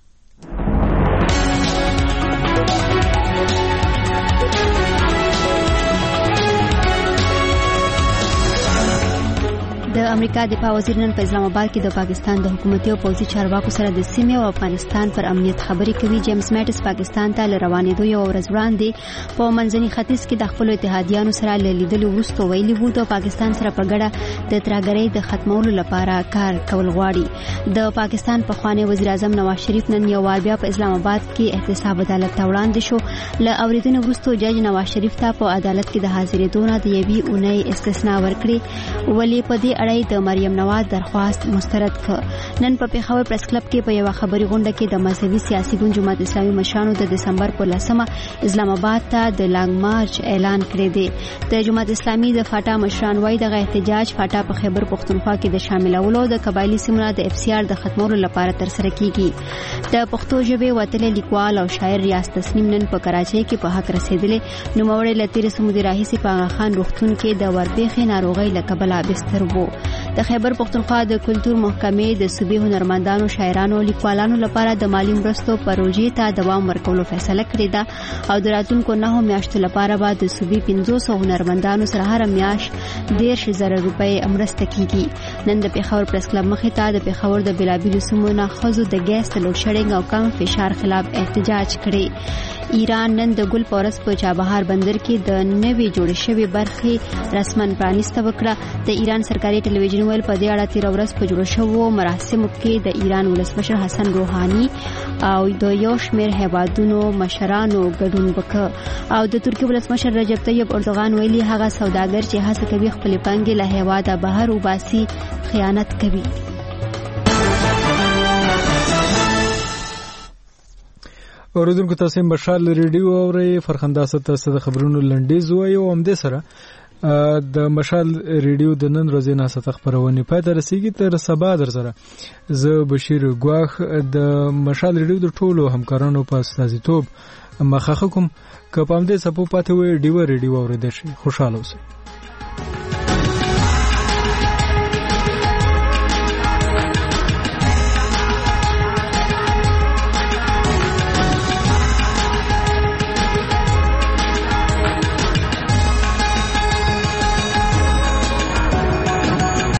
د امریکا دفاع وزیر نن په اسلام آباد کې د پاکستان د حکومتي او پوځي چارواکو سره د سیمې او افغانستان پر امنیت خبرې کوي. جیمز میټس پاکستان ته روانېدو یو ورځ وړاندې په منځني ختیځ کې د خپل اتحادیانو سره لیدلو وروسته ویلي وو د پاکستان سره په ګډه د ترهګرۍ د ختمولو لپاره کار کول غواړي. د پاکستان پخوانی وزیر اعظم نواز شریف نن یو وار بیا په اسلام آباد کې احتساب عدالت ته وړاندې شو. له اوریدنې وروسته جج نواز شریف ته په عدالت کې د حاضرېدو نه د یوې اونۍ استثنا ورکړي ولې په دې اړه د مریم نواز درخواست مسترد کړ. نن په پیښور پریس کلب کې په یو خبري غونډه کې د مذهبي سیاسي ګوند جماعت اسلامي مشرانو د دسمبر په 10 اسلام آباد ته د لانګ مارچ اعلان کړی دی. د جماعت اسلامي د فاټا مشران وايي دغه احتجاج فاټا په خیبر پښتونخوا کې د شاملولو د قبایلی سیمو د اف سی آر د ختمولو لپاره ترسره کیږي. د پښتو ژبې وتلې لیکوال او شاعر ریاض تسنیم نن په کراچۍ کې په حق رسیدلې نوموړی له 13 مودې راهیسې په آغا خان روغتون کې د وربېخې ناروغۍ له کبله بستر وو. د خیبر پښتونخوا د کلتور محکمې د صوبې هنرمندانو، شاعرانو او لیکوالانو لپاره د مالی مرستو پروژې ته دوام ورکولو فیصله کړې ده او د راتلونکو 9 میاشتو لپاره به د صوبې 500 هنرمندانو سره هر میاشت 10,000 روپۍ مرسته کیږي. نن د پیښور پریس کلب مخې ته د پیښور د بلابیلو سیمو نه ښځو د ګیس لوډ شیډینګ او کم فشار خلاف احتجاج کړی. ایران نن د ګل پورس په چابهار بندر کې د نوې جوړ شوی برخې رسمن پرانیسته وکړه. د ایران سرکاري ټلویزیون ویل په دې اړه 13 ورځ په جوړ شوو مراسمو کې د ایران ولسمشر حسن روحاني او د یو شمېر هیوادونو مشرانو ګډون وکړ او د ترکیې ولسمشر رجب طیب اردوغان ویلي هغه سوداګر چې هڅه کوي خپل پانګې له هیواده بهر وباسي خیانت کوي. اوریدونکو تاسو مشال ریډیو اورئ فرخنده ست د خبرونو لنډیز وایو هم د سره د مشال ریډیو د نن ورځې ناسته خبرونه پاتې رسیدي تر سبا در سره زه بشیر ګواخ د مشال ریډیو د ټولو همکارانو په استازیتوب مخه کوم که پام دې سپو پاتې وي ډیو ریډیو اوریدل شي خوشاله اوسئ